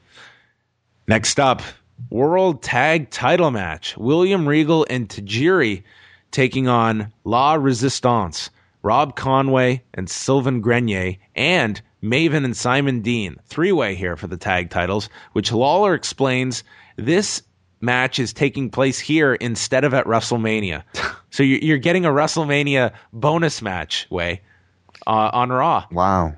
Next up, World Tag Title match. William Regal and Tajiri taking on La Resistance. Rob Conway and Sylvain Grenier, and Maven and Simon Dean. 3-way here for the tag titles, which Lawler explains this match is taking place here instead of at WrestleMania. So you're getting a WrestleMania bonus match way on Raw. Wow.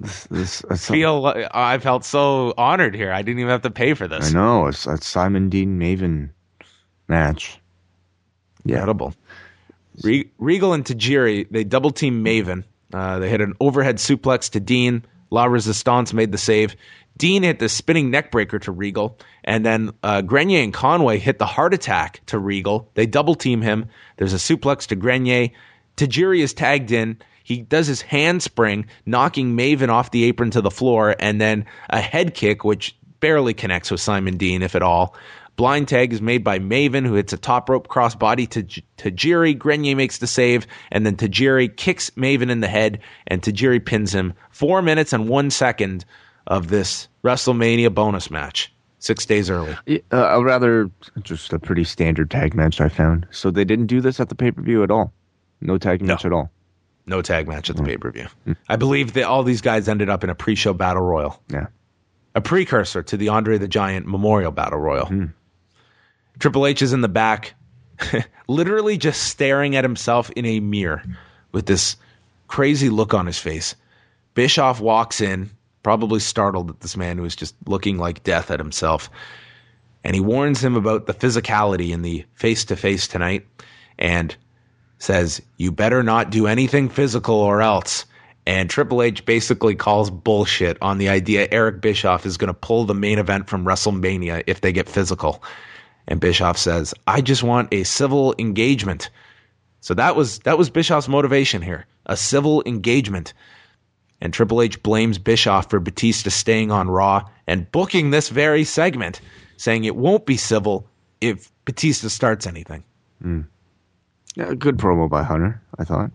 I felt so honored here. I didn't even have to pay for this. I know. It's a Simon Dean Maven match. Yeah. Incredible. Regal and Tajiri, they double-team Maven. They hit an overhead suplex to Dean. La Resistance made the save. Dean hit the spinning neckbreaker to Regal. And then Grenier and Conway hit the heart attack to Regal. They double-team him. There's a suplex to Grenier. Tajiri is tagged in. He does his handspring, knocking Maven off the apron to the floor. And then a head kick, which barely connects with Simon Dean, if at all. Blind tag is made by Maven, who hits a top rope crossbody to Tajiri. Grenier makes the save, and then Tajiri kicks Maven in the head, and Tajiri pins him. 4 minutes and 1 second of this WrestleMania bonus match. 6 days early. Rather, just a pretty standard tag match, I found. So they didn't do this at the pay-per-view at all? No tag match at all? No tag match at the pay-per-view. I believe that all these guys ended up in a pre-show battle royal. Yeah. A precursor to the Andre the Giant Memorial Battle Royal. Triple H is in the back, literally just staring at himself in a mirror with this crazy look on his face. Bischoff walks in, probably startled at this man who is just looking like death at himself. And he warns him about the physicality in the face-to-face tonight and says, you better not do anything physical or else. And Triple H basically calls bullshit on the idea Eric Bischoff is going to pull the main event from WrestleMania if they get physical. And Bischoff says, I just want a civil engagement. So that was Bischoff's motivation here, a civil engagement. And Triple H blames Bischoff for Batista staying on Raw and booking this very segment, saying it won't be civil if Batista starts anything. Yeah, good promo by Hunter, I thought.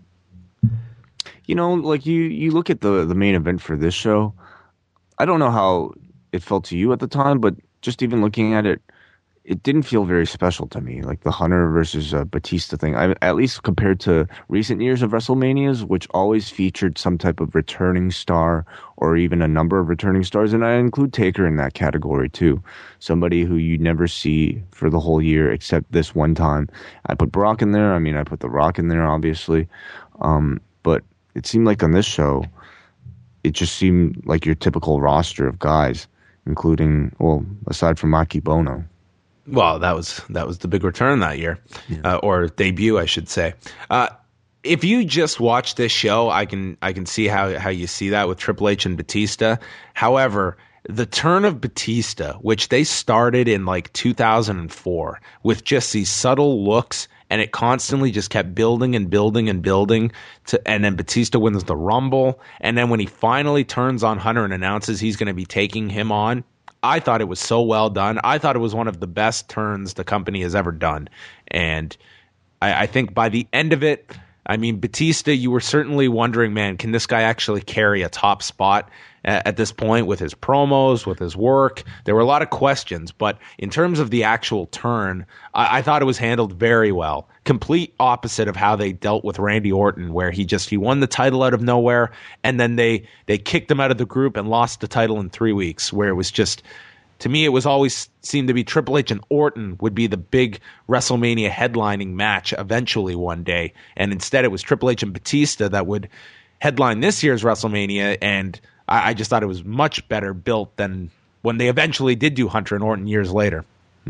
You know, like you look at the main event for this show, I don't know how it felt to you at the time, but just even looking at it, it didn't feel very special to me. Like the Hunter versus Batista thing, at least compared to recent years of WrestleManias, which always featured some type of returning star or even a number of returning stars. And I include Taker in that category too. Somebody who you never see for the whole year except this one time. I put Brock in there. I mean, I put The Rock in there, obviously. But it seemed like on this show, it just seemed like your typical roster of guys, including, well, aside from Maki Bono. Well, that was the big return that year, or debut, I should say. If you just watch this show, I can see how you see that with Triple H and Batista. However, the turn of Batista, which they started in like 2004 with just these subtle looks, and it constantly just kept building and building and building and then Batista wins the Rumble, and then when he finally turns on Hunter and announces he's going to be taking him on, I thought it was so well done. I thought it was one of the best turns the company has ever done. And I think by the end of it, I mean, Batista, you were certainly wondering, man, can this guy actually carry a top spot at this point with his promos, with his work? There were a lot of questions, but in terms of the actual turn, I thought it was handled very well. Complete opposite of how they dealt with Randy Orton, where he won the title out of nowhere, and then they kicked him out of the group and lost the title in 3 weeks, where it was just, to me, it was always seemed to be Triple H and Orton would be the big WrestleMania headlining match eventually one day, and instead it was Triple H and Batista that would headline this year's WrestleMania, and I just thought it was much better built than when they eventually did do Hunter and Orton years later.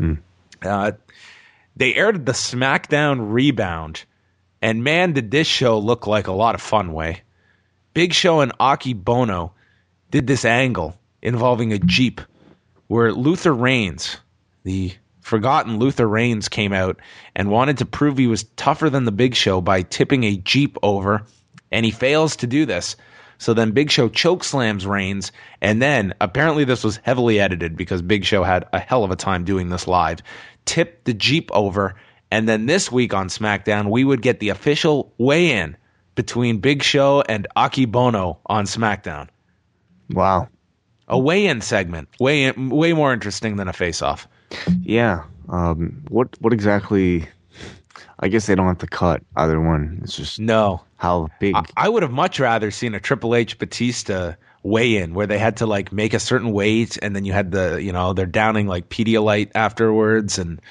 They aired the SmackDown Rebound, and man, did this show look like a lot of fun, Way. Big Show and Aki Bono did this angle involving a Jeep where Luther Reigns, the forgotten Luther Reigns, came out and wanted to prove he was tougher than the Big Show by tipping a Jeep over, and he fails to do this. So then Big Show chokeslams Reigns, and then apparently this was heavily edited because Big Show had a hell of a time doing this live, tipped the Jeep over, and then this week on SmackDown we would get the official weigh-in between Big Show and Aki Bono on SmackDown. Wow. A weigh-in segment. Way more interesting than a face-off. Yeah. What exactly... I guess they don't have to cut either one. It's just how big. I would have much rather seen a Triple H Batista weigh-in where they had to like make a certain weight, and then you had they're downing like Pedialyte afterwards, and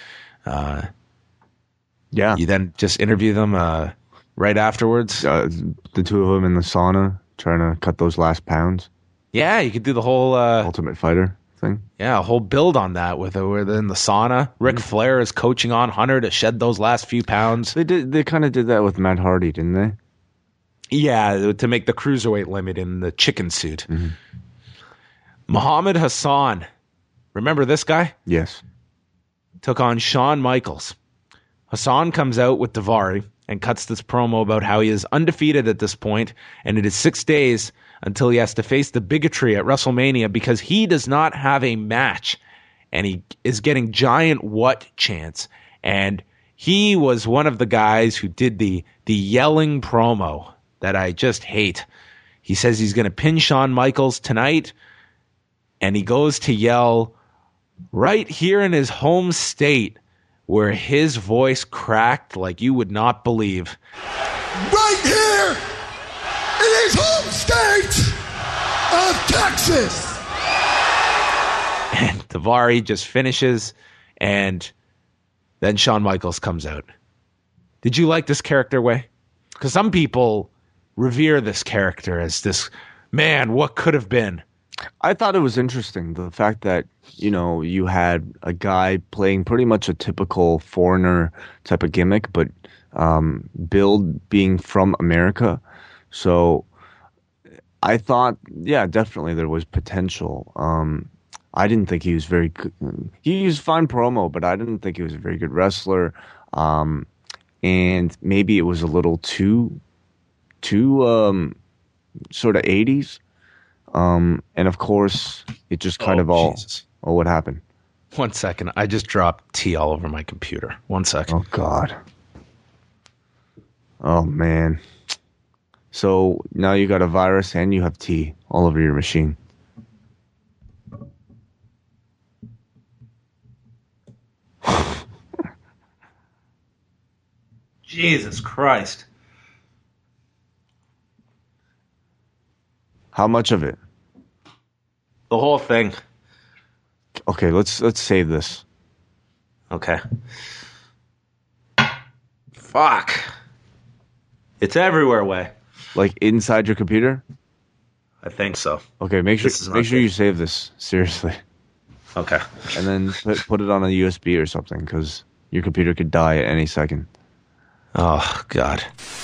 you then just interview them right afterwards. The two of them in the sauna trying to cut those last pounds. Yeah, you could do the whole Ultimate Fighter thing. Yeah, a whole build on that where they're in the sauna. Ric Flair is coaching on Hunter to shed those last few pounds. They kind of did that with Matt Hardy, didn't they? Yeah, to make the cruiserweight limit in the chicken suit. Muhammad Hassan, remember this guy? Yes. Took on Shawn Michaels. Hassan comes out with Daivari and cuts this promo about how he is undefeated at this point, and it is 6 days until he has to face the bigotry at WrestleMania because he does not have a match, and he is getting giant what chants. And he was one of the guys who did the yelling promo that I just hate. He says he's going to pin Shawn Michaels tonight, and he goes to yell right here in his home state where his voice cracked like you would not believe. Right here in his home state of Texas. And Daivari just finishes, and then Shawn Michaels comes out. Did you like this character, Way? Because some people revere this character as this man, what could have been. I thought it was interesting, the fact that, you had a guy playing pretty much a typical foreigner type of gimmick, but build being from America. So I thought, yeah, definitely there was potential. I didn't think he was very good. He used fine promo, but I didn't think he was a very good wrestler. And maybe it was a little too sort of 80s. And of course, it just kind of all. Jesus. Oh, what happened? 1 second. I just dropped tea all over my computer. 1 second. Oh, God. Oh, man. So now you got a virus and you have tea all over your machine. Jesus Christ. How much of it? The whole thing. Okay, let's save this. Okay. Fuck. It's everywhere, Way. Like inside your computer? I think so. Okay, make sure This is not you good. save this seriously, Okay. and then put it on a USB or something because your computer could die at any second. Oh, God.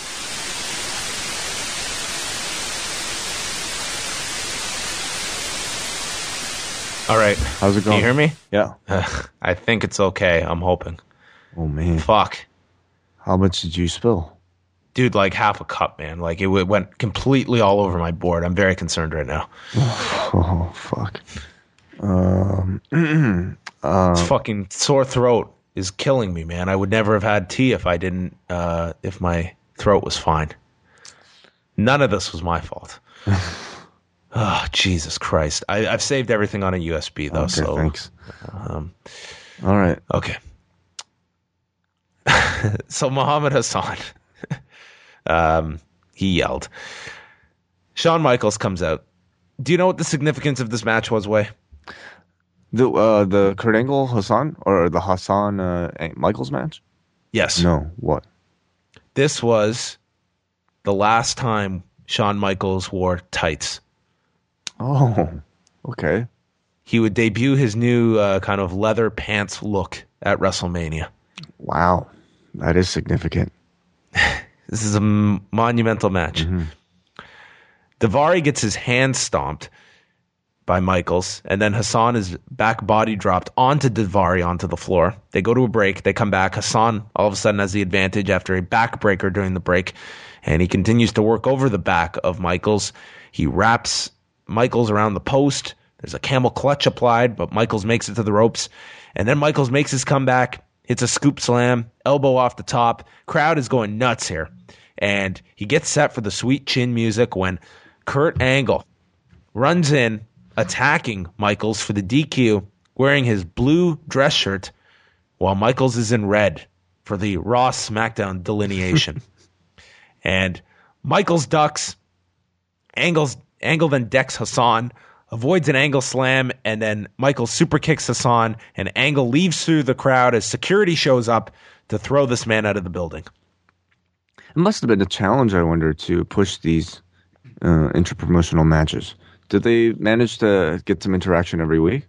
All right. How's it Can going? you hear me? Yeah. I think it's okay. I'm hoping. Oh man. Fuck. How much did you spill? Dude, like half a cup, man. Like it went completely all over my board. I'm very concerned right now. Oh fuck. This fucking sore throat is killing me, man. I would never have had tea if I didn't, if my throat was fine. None of this was my fault. Oh, Jesus Christ. I've saved everything on a USB, though. Okay, so thanks. All right. Okay. So Muhammad Hassan, he yelled. Shawn Michaels comes out. Do you know what the significance of this match was, Way? The Kurt Angle Hassan or the Hassan Michaels match? Yes. No. What? This was the last time Shawn Michaels wore tights. Oh, okay. He would debut his new kind of leather pants look at WrestleMania. Wow, that is significant. This is a monumental match. Mm-hmm. Daivari gets his hand stomped by Michaels, and then Hassan is back body dropped onto Daivari onto the floor. They go to a break. They come back. Hassan all of a sudden has the advantage after a backbreaker during the break, and he continues to work over the back of Michaels. He wraps Michaels around the post. There's a camel clutch applied, but Michaels makes it to the ropes. And then Michaels makes his comeback, hits a scoop slam, elbow off the top. Crowd is going nuts here. And he gets set for the sweet chin music when Kurt Angle runs in, attacking Michaels for the DQ, wearing his blue dress shirt, while Michaels is in red for the Raw SmackDown delineation. And Michaels ducks. Angle then decks Hassan, avoids an Angle slam, and then Michaels super kicks Hassan, and Angle leaves through the crowd as security shows up to throw this man out of the building. It must have been a challenge, I wonder, to push these interpromotional matches. Did they manage to get some interaction every week?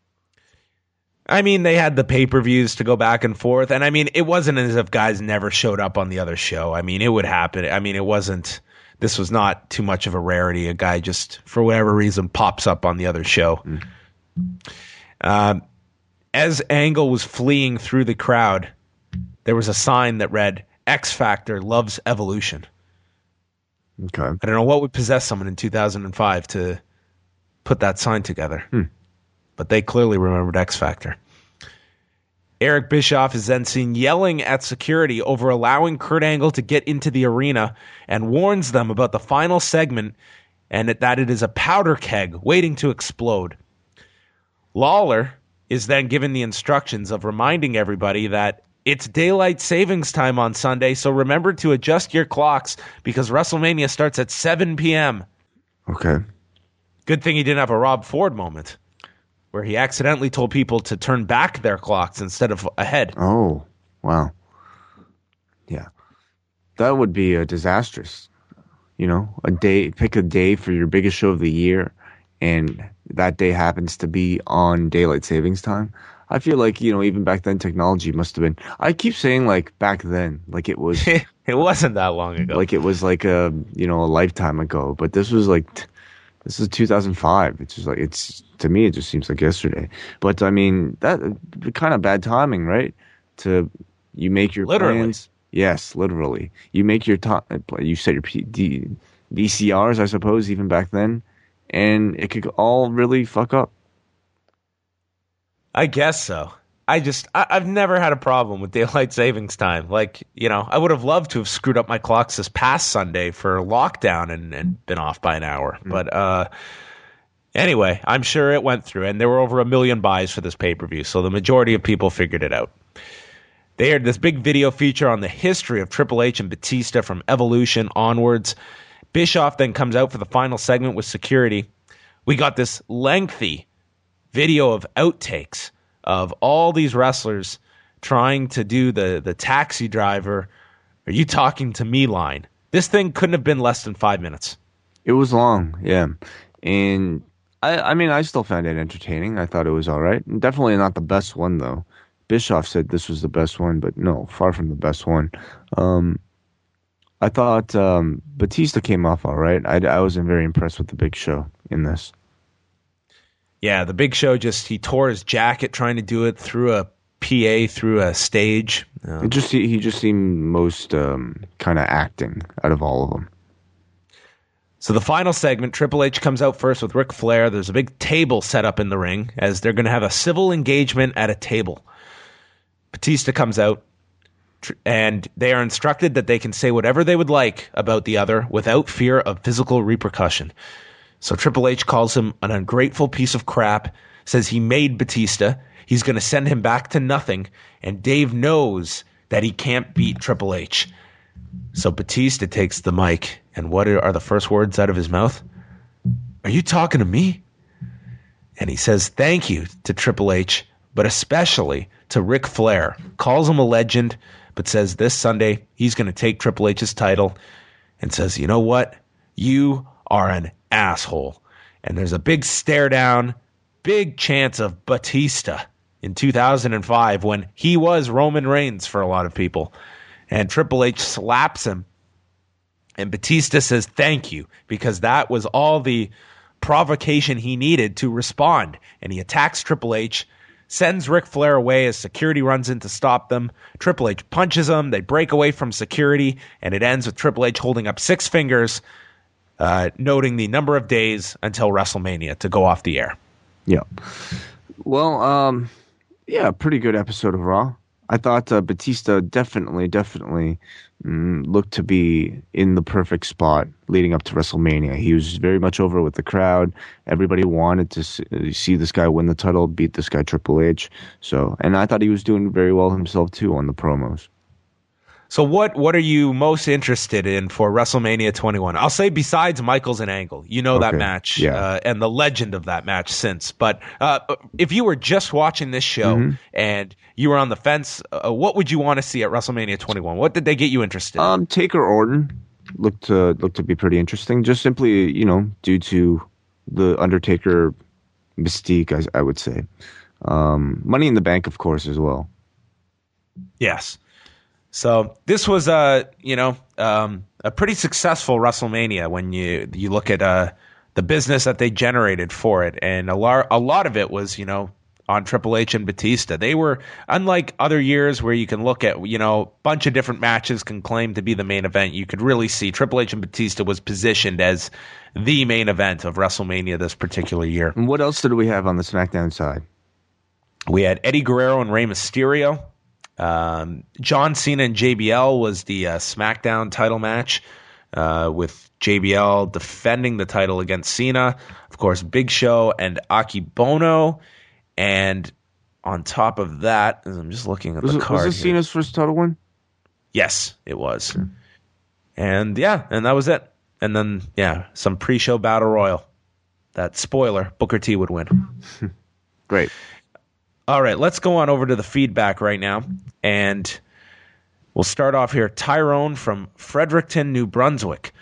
I mean, they had the pay-per-views to go back and forth, and I mean, it wasn't as if guys never showed up on the other show. I mean, it would happen. I mean, this was not too much of a rarity. A guy just, for whatever reason, pops up on the other show. As Angle was fleeing through the crowd, there was a sign that read, X Factor loves evolution. Okay. I don't know what would possess someone in 2005 to put that sign together. But they clearly remembered X Factor. Eric Bischoff is then seen yelling at security over allowing Kurt Angle to get into the arena and warns them about the final segment and that it is a powder keg waiting to explode. Lawler is then given the instructions of reminding everybody that it's daylight savings time on Sunday, so remember to adjust your clocks because WrestleMania starts at 7 p.m. Okay. Good thing he didn't have a Rob Ford moment where he accidentally told people to turn back their clocks instead of ahead. Oh, wow. Yeah. That would be disastrous. you know, pick a day for your biggest show of the year, and that day happens to be on daylight savings time. I feel like, you know, even back then, technology must have been. I keep saying like back then, like it was. It wasn't that long ago. Like it was like a lifetime ago. But this is 2005. It's just like to me, it just seems like yesterday. But I mean, that kind of bad timing, right? You make your plans. Yes, literally. You make your you set your VCRs, I suppose, even back then, and it could all really fuck up. I guess so. I've never had a problem with daylight savings time. Like, you know, I would have loved to have screwed up my clocks this past Sunday for lockdown and been off by an hour. But anyway, I'm sure it went through, and there were over 1 million buys for this pay-per-view, so the majority of people figured it out. They aired this big video feature on the history of Triple H and Batista from Evolution onwards. Bischoff then comes out for the final segment with security. We got this lengthy video of outtakes of all these wrestlers trying to do the taxi driver, are you talking to me line. This thing couldn't have been less than 5 minutes. It was long, yeah. And I mean, I still found it entertaining. I thought it was all right. Definitely not the best one, though. Bischoff said this was the best one, but no, far from the best one. I thought Batista came off all right. I wasn't very impressed with the Big Show in this. Yeah, the Big Show he tore his jacket trying to do it through a PA, through a stage. He just seemed most kind of acting out of all of them. So the final segment, Triple H comes out first with Ric Flair. There's a big table set up in the ring as they're going to have a civil engagement at a table. Batista comes out, and they are instructed that they can say whatever they would like about the other without fear of physical repercussion. So Triple H calls him an ungrateful piece of crap, says he made Batista, he's going to send him back to nothing, and Dave knows that he can't beat Triple H. So Batista takes the mic, and what are the first words out of his mouth? Are you talking to me? And he says thank you to Triple H, but especially to Ric Flair. Calls him a legend, but says this Sunday he's going to take Triple H's title, and says, you know what? You are an asshole. And there's a big stare down, big chance of Batista in 2005 when he was Roman Reigns for a lot of people. And Triple H slaps him. And Batista says thank you, because that was all the provocation he needed to respond. And he attacks Triple H, sends Ric Flair away as security runs in to stop them. Triple H punches him. They break away from security, and it ends with Triple H holding up 6 fingers, noting the number of days until WrestleMania to go off the air. Yeah. Well, yeah, pretty good episode of Raw. I thought Batista definitely looked to be in the perfect spot leading up to WrestleMania. He was very much over with the crowd. Everybody wanted to see this guy win the title, beat this guy Triple H. So, and I thought he was doing very well himself too on the promos. So what are you most interested in for WrestleMania 21? I'll say besides Michaels and Angle. You know that match, yeah. And the legend of that match since. But if you were just watching this show and you were on the fence, what would you want to see at WrestleMania 21? What did they get you interested in? Taker Orton looked to be pretty interesting, just simply, due to the Undertaker mystique, I would say. Money in the Bank, of course, as well. Yes. So this was a pretty successful WrestleMania when you look at the business that they generated for it, and a lot of it was on Triple H and Batista. They were, unlike other years where you can look at a bunch of different matches can claim to be the main event. You could really see Triple H and Batista was positioned as the main event of WrestleMania this particular year. And what else did we have on the SmackDown side? We had Eddie Guerrero and Rey Mysterio. John Cena and JBL was the SmackDown title match, with JBL defending the title against Cena. Of course, Big Show and Aki Bono. And on top of that, as I'm just looking at the card. Was this Cena's first title win? Yes, it was. Okay. And that was it. And then, some pre-show battle royal. That spoiler, Booker T would win. Great. All right, let's go on over to the feedback right now, and we'll start off here. Tyrone from Fredericton, New Brunswick.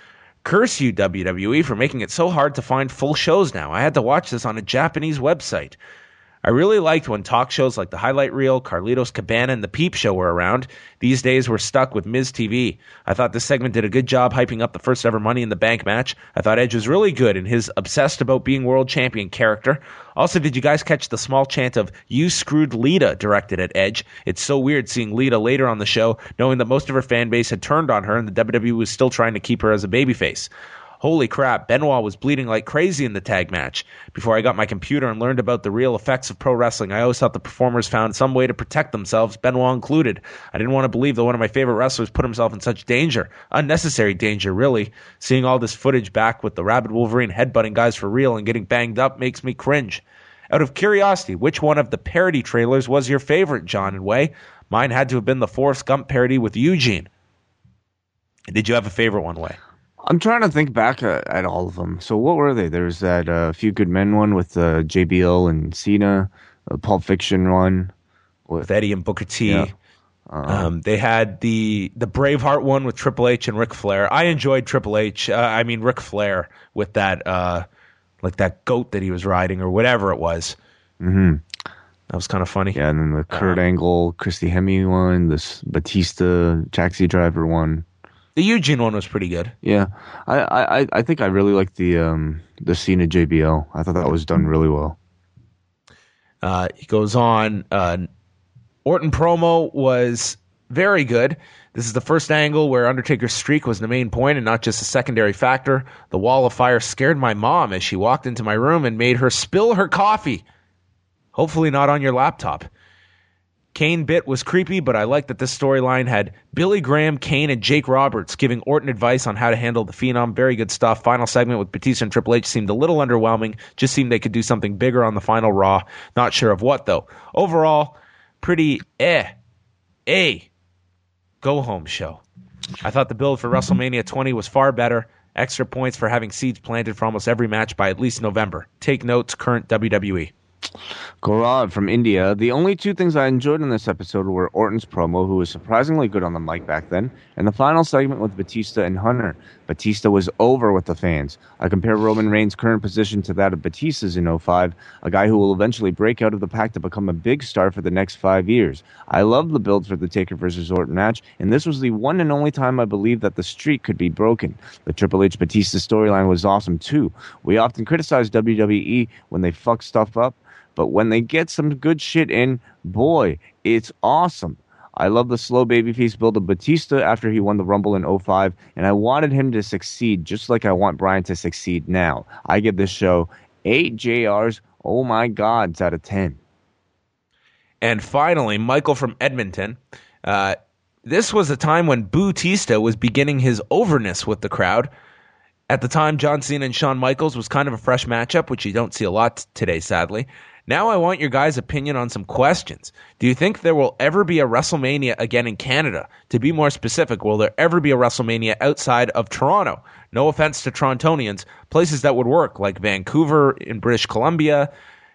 Curse you, WWE, for making it so hard to find full shows now. I had to watch this on a Japanese website. I really liked when talk shows like The Highlight Reel, Carlitos Cabana, and The Peep Show were around. These days we're stuck with Miz TV. I thought this segment did a good job hyping up the first ever Money in the Bank match. I thought Edge was really good in his obsessed about being world champion character. Also, did you guys catch the small chant of "You screwed Lita" directed at Edge? It's so weird seeing Lita later on the show, knowing that most of her fan base had turned on her and the WWE was still trying to keep her as a babyface. Holy crap, Benoit was bleeding like crazy in the tag match. Before I got my computer and learned about the real effects of pro wrestling, I always thought the performers found some way to protect themselves, Benoit included. I didn't want to believe that one of my favorite wrestlers put himself in such danger. Unnecessary danger, really. Seeing all this footage back with the Rabid Wolverine headbutting guys for real and getting banged up makes me cringe. Out of curiosity, which one of the parody trailers was your favorite, John and Way? Mine had to have been the Forrest Gump parody with Eugene. Did you have a favorite one, Way? I'm trying to think back at all of them. So what were they? There's that Few Good Men one with JBL and Cena, Pulp Fiction one with Eddie and Booker T. Yeah. They had the Braveheart one with Triple H and Ric Flair. I enjoyed Ric Flair with that like that goat that he was riding or whatever it was. Mm-hmm. That was kind of funny. Yeah, and then the Kurt Angle, Christy Hemme one, this Batista Taxi Driver one. The Eugene one was pretty good. Yeah, I think I really liked the Cena JBL. I thought that was done really well. He goes on. Orton promo was very good. This is the first angle where Undertaker's streak was the main point and not just a secondary factor. The wall of fire scared my mom as she walked into my room and made her spill her coffee. Hopefully not on your laptop. Kane bit was creepy, but I like that this storyline had Billy Graham, Kane, and Jake Roberts giving Orton advice on how to handle the Phenom. Very good stuff. Final segment with Batista and Triple H seemed a little underwhelming. Just seemed they could do something bigger on the final Raw. Not sure of what, though. Overall, pretty go-home show. I thought the build for WrestleMania 20 was far better. Extra points for having seeds planted for almost every match by at least November. Take notes, current WWE. Gaurav from India. The only two things I enjoyed in this episode were Orton's promo, who was surprisingly good on the mic back then, and the final segment with Batista and Hunter. Batista was over with the fans. I compare Roman Reigns' current position to that of Batista's in 05, a guy who will eventually break out of the pack to become a big star for the next 5 years. I love the build for the Taker vs. Orton match, and this was the one and only time I believed that the streak could be broken. The Triple H Batista storyline was awesome too. We often criticize WWE when they fuck stuff up, but when they get some good shit in, boy, it's awesome. I love the slow babyface build of Batista after he won the Rumble in 05, and I wanted him to succeed just like I want Bryan to succeed now. I give this show 8 JRs, oh my gods, out of 10. And finally, Michael from Edmonton. This was a time when Batista was beginning his overness with the crowd. At the time, John Cena and Shawn Michaels was kind of a fresh matchup, which you don't see a lot today, sadly. Now I want your guys' opinion on some questions. Do you think there will ever be a WrestleMania again in Canada? To be more specific, will there ever be a WrestleMania outside of Toronto? No offense to Torontonians, places that would work, like Vancouver in British Columbia,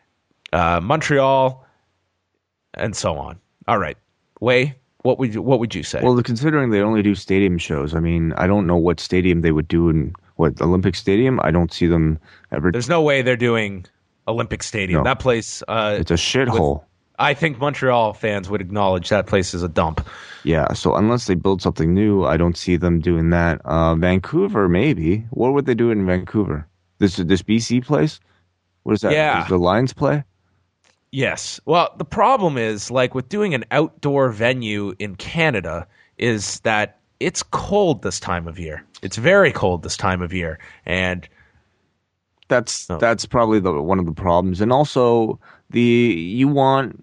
Montreal, and so on. All right. Way, what would you say? Well, considering they only do stadium shows, I mean, I don't know what stadium they would do in, Olympic Stadium? I don't see them ever. There's no way they're doing Olympic Stadium. No. That place... it's a shithole. I think Montreal fans would acknowledge that place is a dump. Yeah, so unless they build something new, I don't see them doing that. Vancouver, maybe. What would they do in Vancouver? This BC place? What is that? Yeah. Does the Lions play? Yes. Well, the problem is, like, with doing an outdoor venue in Canada is that it's cold this time of year. It's very cold this time of year. And... That's probably one of the problems, and also you want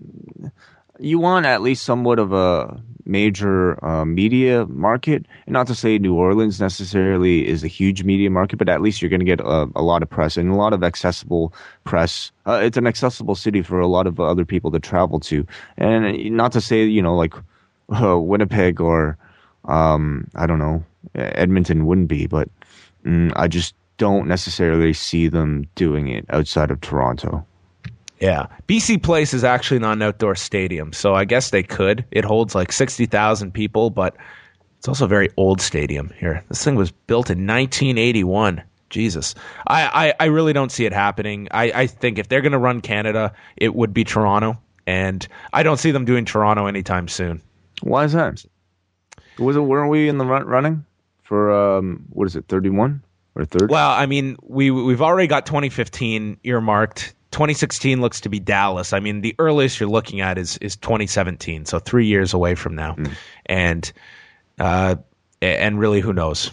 at least somewhat of a major media market. And not to say New Orleans necessarily is a huge media market, but at least you're going to get a lot of press and a lot of accessible press. It's an accessible city for a lot of other people to travel to, and not to say like Winnipeg or I don't know, Edmonton wouldn't be, but I just don't necessarily see them doing it outside of Toronto. Yeah. BC Place is actually not an outdoor stadium, so I guess they could. It holds like 60,000 people, but It's also a very old stadium here. This thing was built in 1981. Jesus. I really don't see it happening. I think if they're going to run Canada, it would be Toronto. And I don't see them doing Toronto anytime soon. Why is that? Weren't we in the running for, 31 or 3rd? Well, I mean, we've already got 2015 earmarked. 2016 looks to be Dallas. I mean, the earliest you're looking at is 2017, so 3 years away from now. And really, who knows?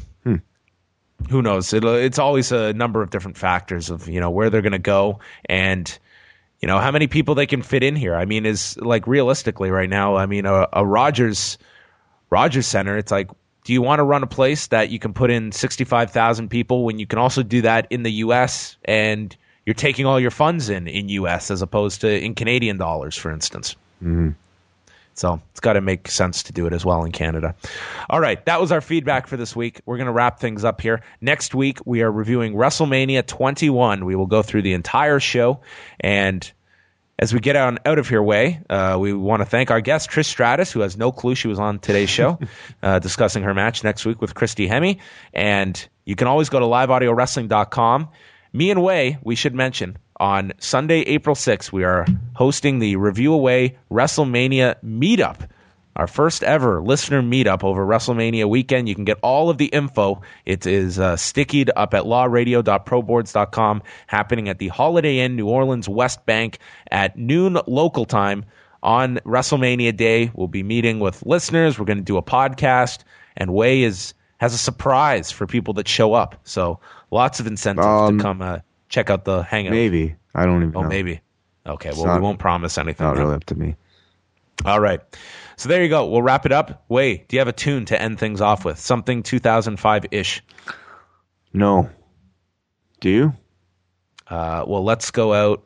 Who knows? It's always a number of different factors of, where they're going to go and, how many people they can fit in here. I mean, is like realistically right now, I mean, a Rogers Center, it's like, do you want to run a place that you can put in 65,000 people when you can also do that in the U.S. and you're taking all your funds in U.S. as opposed to in Canadian dollars, for instance? Mm-hmm. So it's got to make sense to do it as well in Canada. All right, that was our feedback for this week. We're going to wrap things up here. Next week, we are reviewing WrestleMania 21. We will go through the entire show. And as we get out of here, we want to thank our guest, Trish Stratus, who has no clue she was on today's show, discussing her match next week with Christy Hemme. And you can always go to liveaudiowrestling.com. Me and Way, we should mention, on Sunday, April 6th, we are hosting the Review Away WrestleMania Meetup, our first ever listener meetup over WrestleMania weekend. You can get all of the info. It is stickied up at lawradio.proboards.com, happening at the Holiday Inn, New Orleans, West Bank at noon local time on WrestleMania Day. We'll be meeting with listeners. We're going to do a podcast, and Way has a surprise for people that show up. So lots of incentives to come check out the hangout. Maybe. I don't even know. Oh, maybe. Okay, well, we won't promise anything. Not really up to me. All right. So there you go. We'll wrap it up. Way, do you have a tune to end things off with? Something 2005-ish? No. Do you? Well, let's go out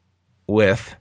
with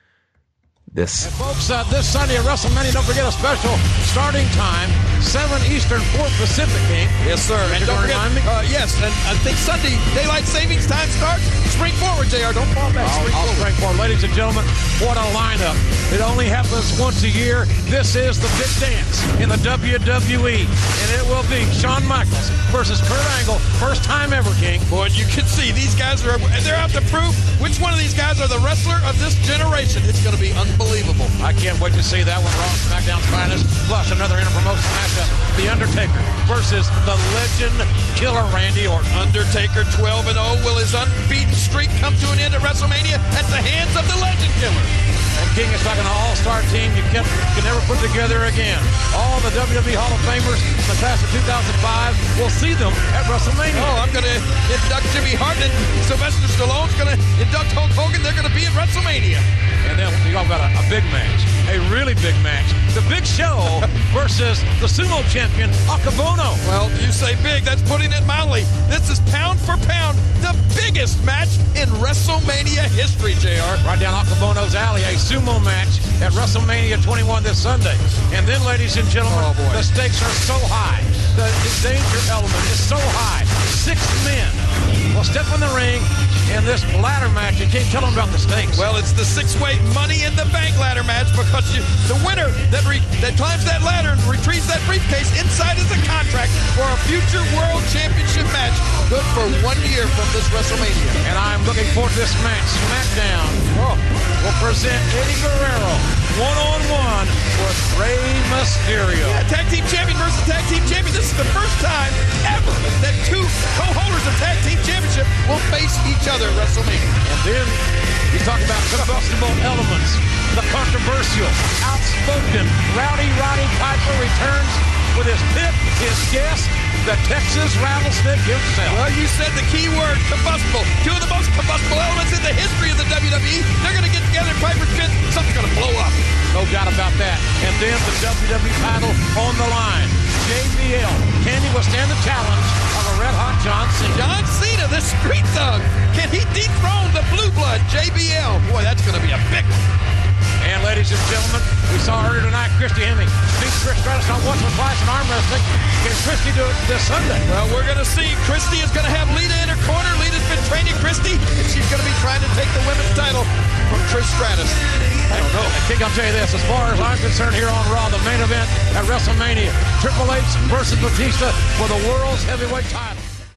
this. And folks, this Sunday at WrestleMania, don't forget a special starting time, 7 Eastern, 4 Pacific, King. Yes, sir. And don't forget, yes, and I think Sunday, daylight savings time starts. Spring forward, JR. Don't fall back. I'll spring forward. Ladies and gentlemen, what a lineup. It only happens once a year. This is the big dance in the WWE. And it will be Shawn Michaels versus Kurt Angle. First time ever, King. Boy, you can see these guys they're out to prove which one of these guys are the wrestler of this generation. It's going to be unbelievable. I can't wait to see that one. Raw SmackDown's finest, plus another interpromotion matchup. The Undertaker versus the legend killer Randy Orton. Undertaker 12-0. Will his unbeaten streak come to an end at WrestleMania at the hands of the legend killer? And King is like an all-star team you can never put together again. All the WWE Hall of Famers in the class of 2005, we'll see them at WrestleMania. Oh, I'm going to induct Jimmy Hart, and Sylvester Stallone's going to induct Hulk Hogan. They're going to be at WrestleMania. And then we all got a big match, a really big match. The Big Show versus the sumo champion, Akabono. Well, you say big, that's putting it mildly. This is pound for pound the biggest match in WrestleMania history, JR. Right down Akabono's alley, a sumo match at WrestleMania 21 this Sunday. And then, ladies and gentlemen, the stakes are so high. The danger element is so high. 6 men will step in the ring in this ladder match. You can't tell them about the stakes. Well, it's the 6-way Money in the Bank ladder match because the winner that climbs that ladder and retrieves that briefcase inside is a contract for a future World Championship match good for 1 year from this WrestleMania. And I'm looking forward to this match. SmackDown will present Eddie Guerrero one-on-one with Rey Mysterio. Yeah, tag team champion versus tag team champion. This is the first time ever that 2 co-holders of tag team championship will face each other at WrestleMania. And then you talk about combustible elements. The controversial, outspoken, Rowdy Roddy Piper returns with his pick, his guest, the Texas Rattlesnake himself. Well, you said the key word, combustible. 2 of the most combustible elements in the history of the WWE. They're going to get together in Piper's pit. Something's going to blow up. No doubt about that. And then the WWE title on the line. JBL, can he withstand the challenge of a red-hot John Cena? John Cena, the street thug. Can he dethrone the blue blood, JBL? Boy, that's going to be a big one. And ladies and gentlemen, we saw earlier tonight Christy Hemme beat Trish Stratus on once or twice in arm wrestling. Can Christy do it this Sunday? Well, we're going to see. Christy is going to have Lita in her corner. Lita's been training Christy, and she's going to be trying to take the women's title from Trish Stratus. I don't know. King, I'll tell you this. As far as I'm concerned here on Raw, the main event at WrestleMania, Triple H versus Batista for the world's heavyweight title.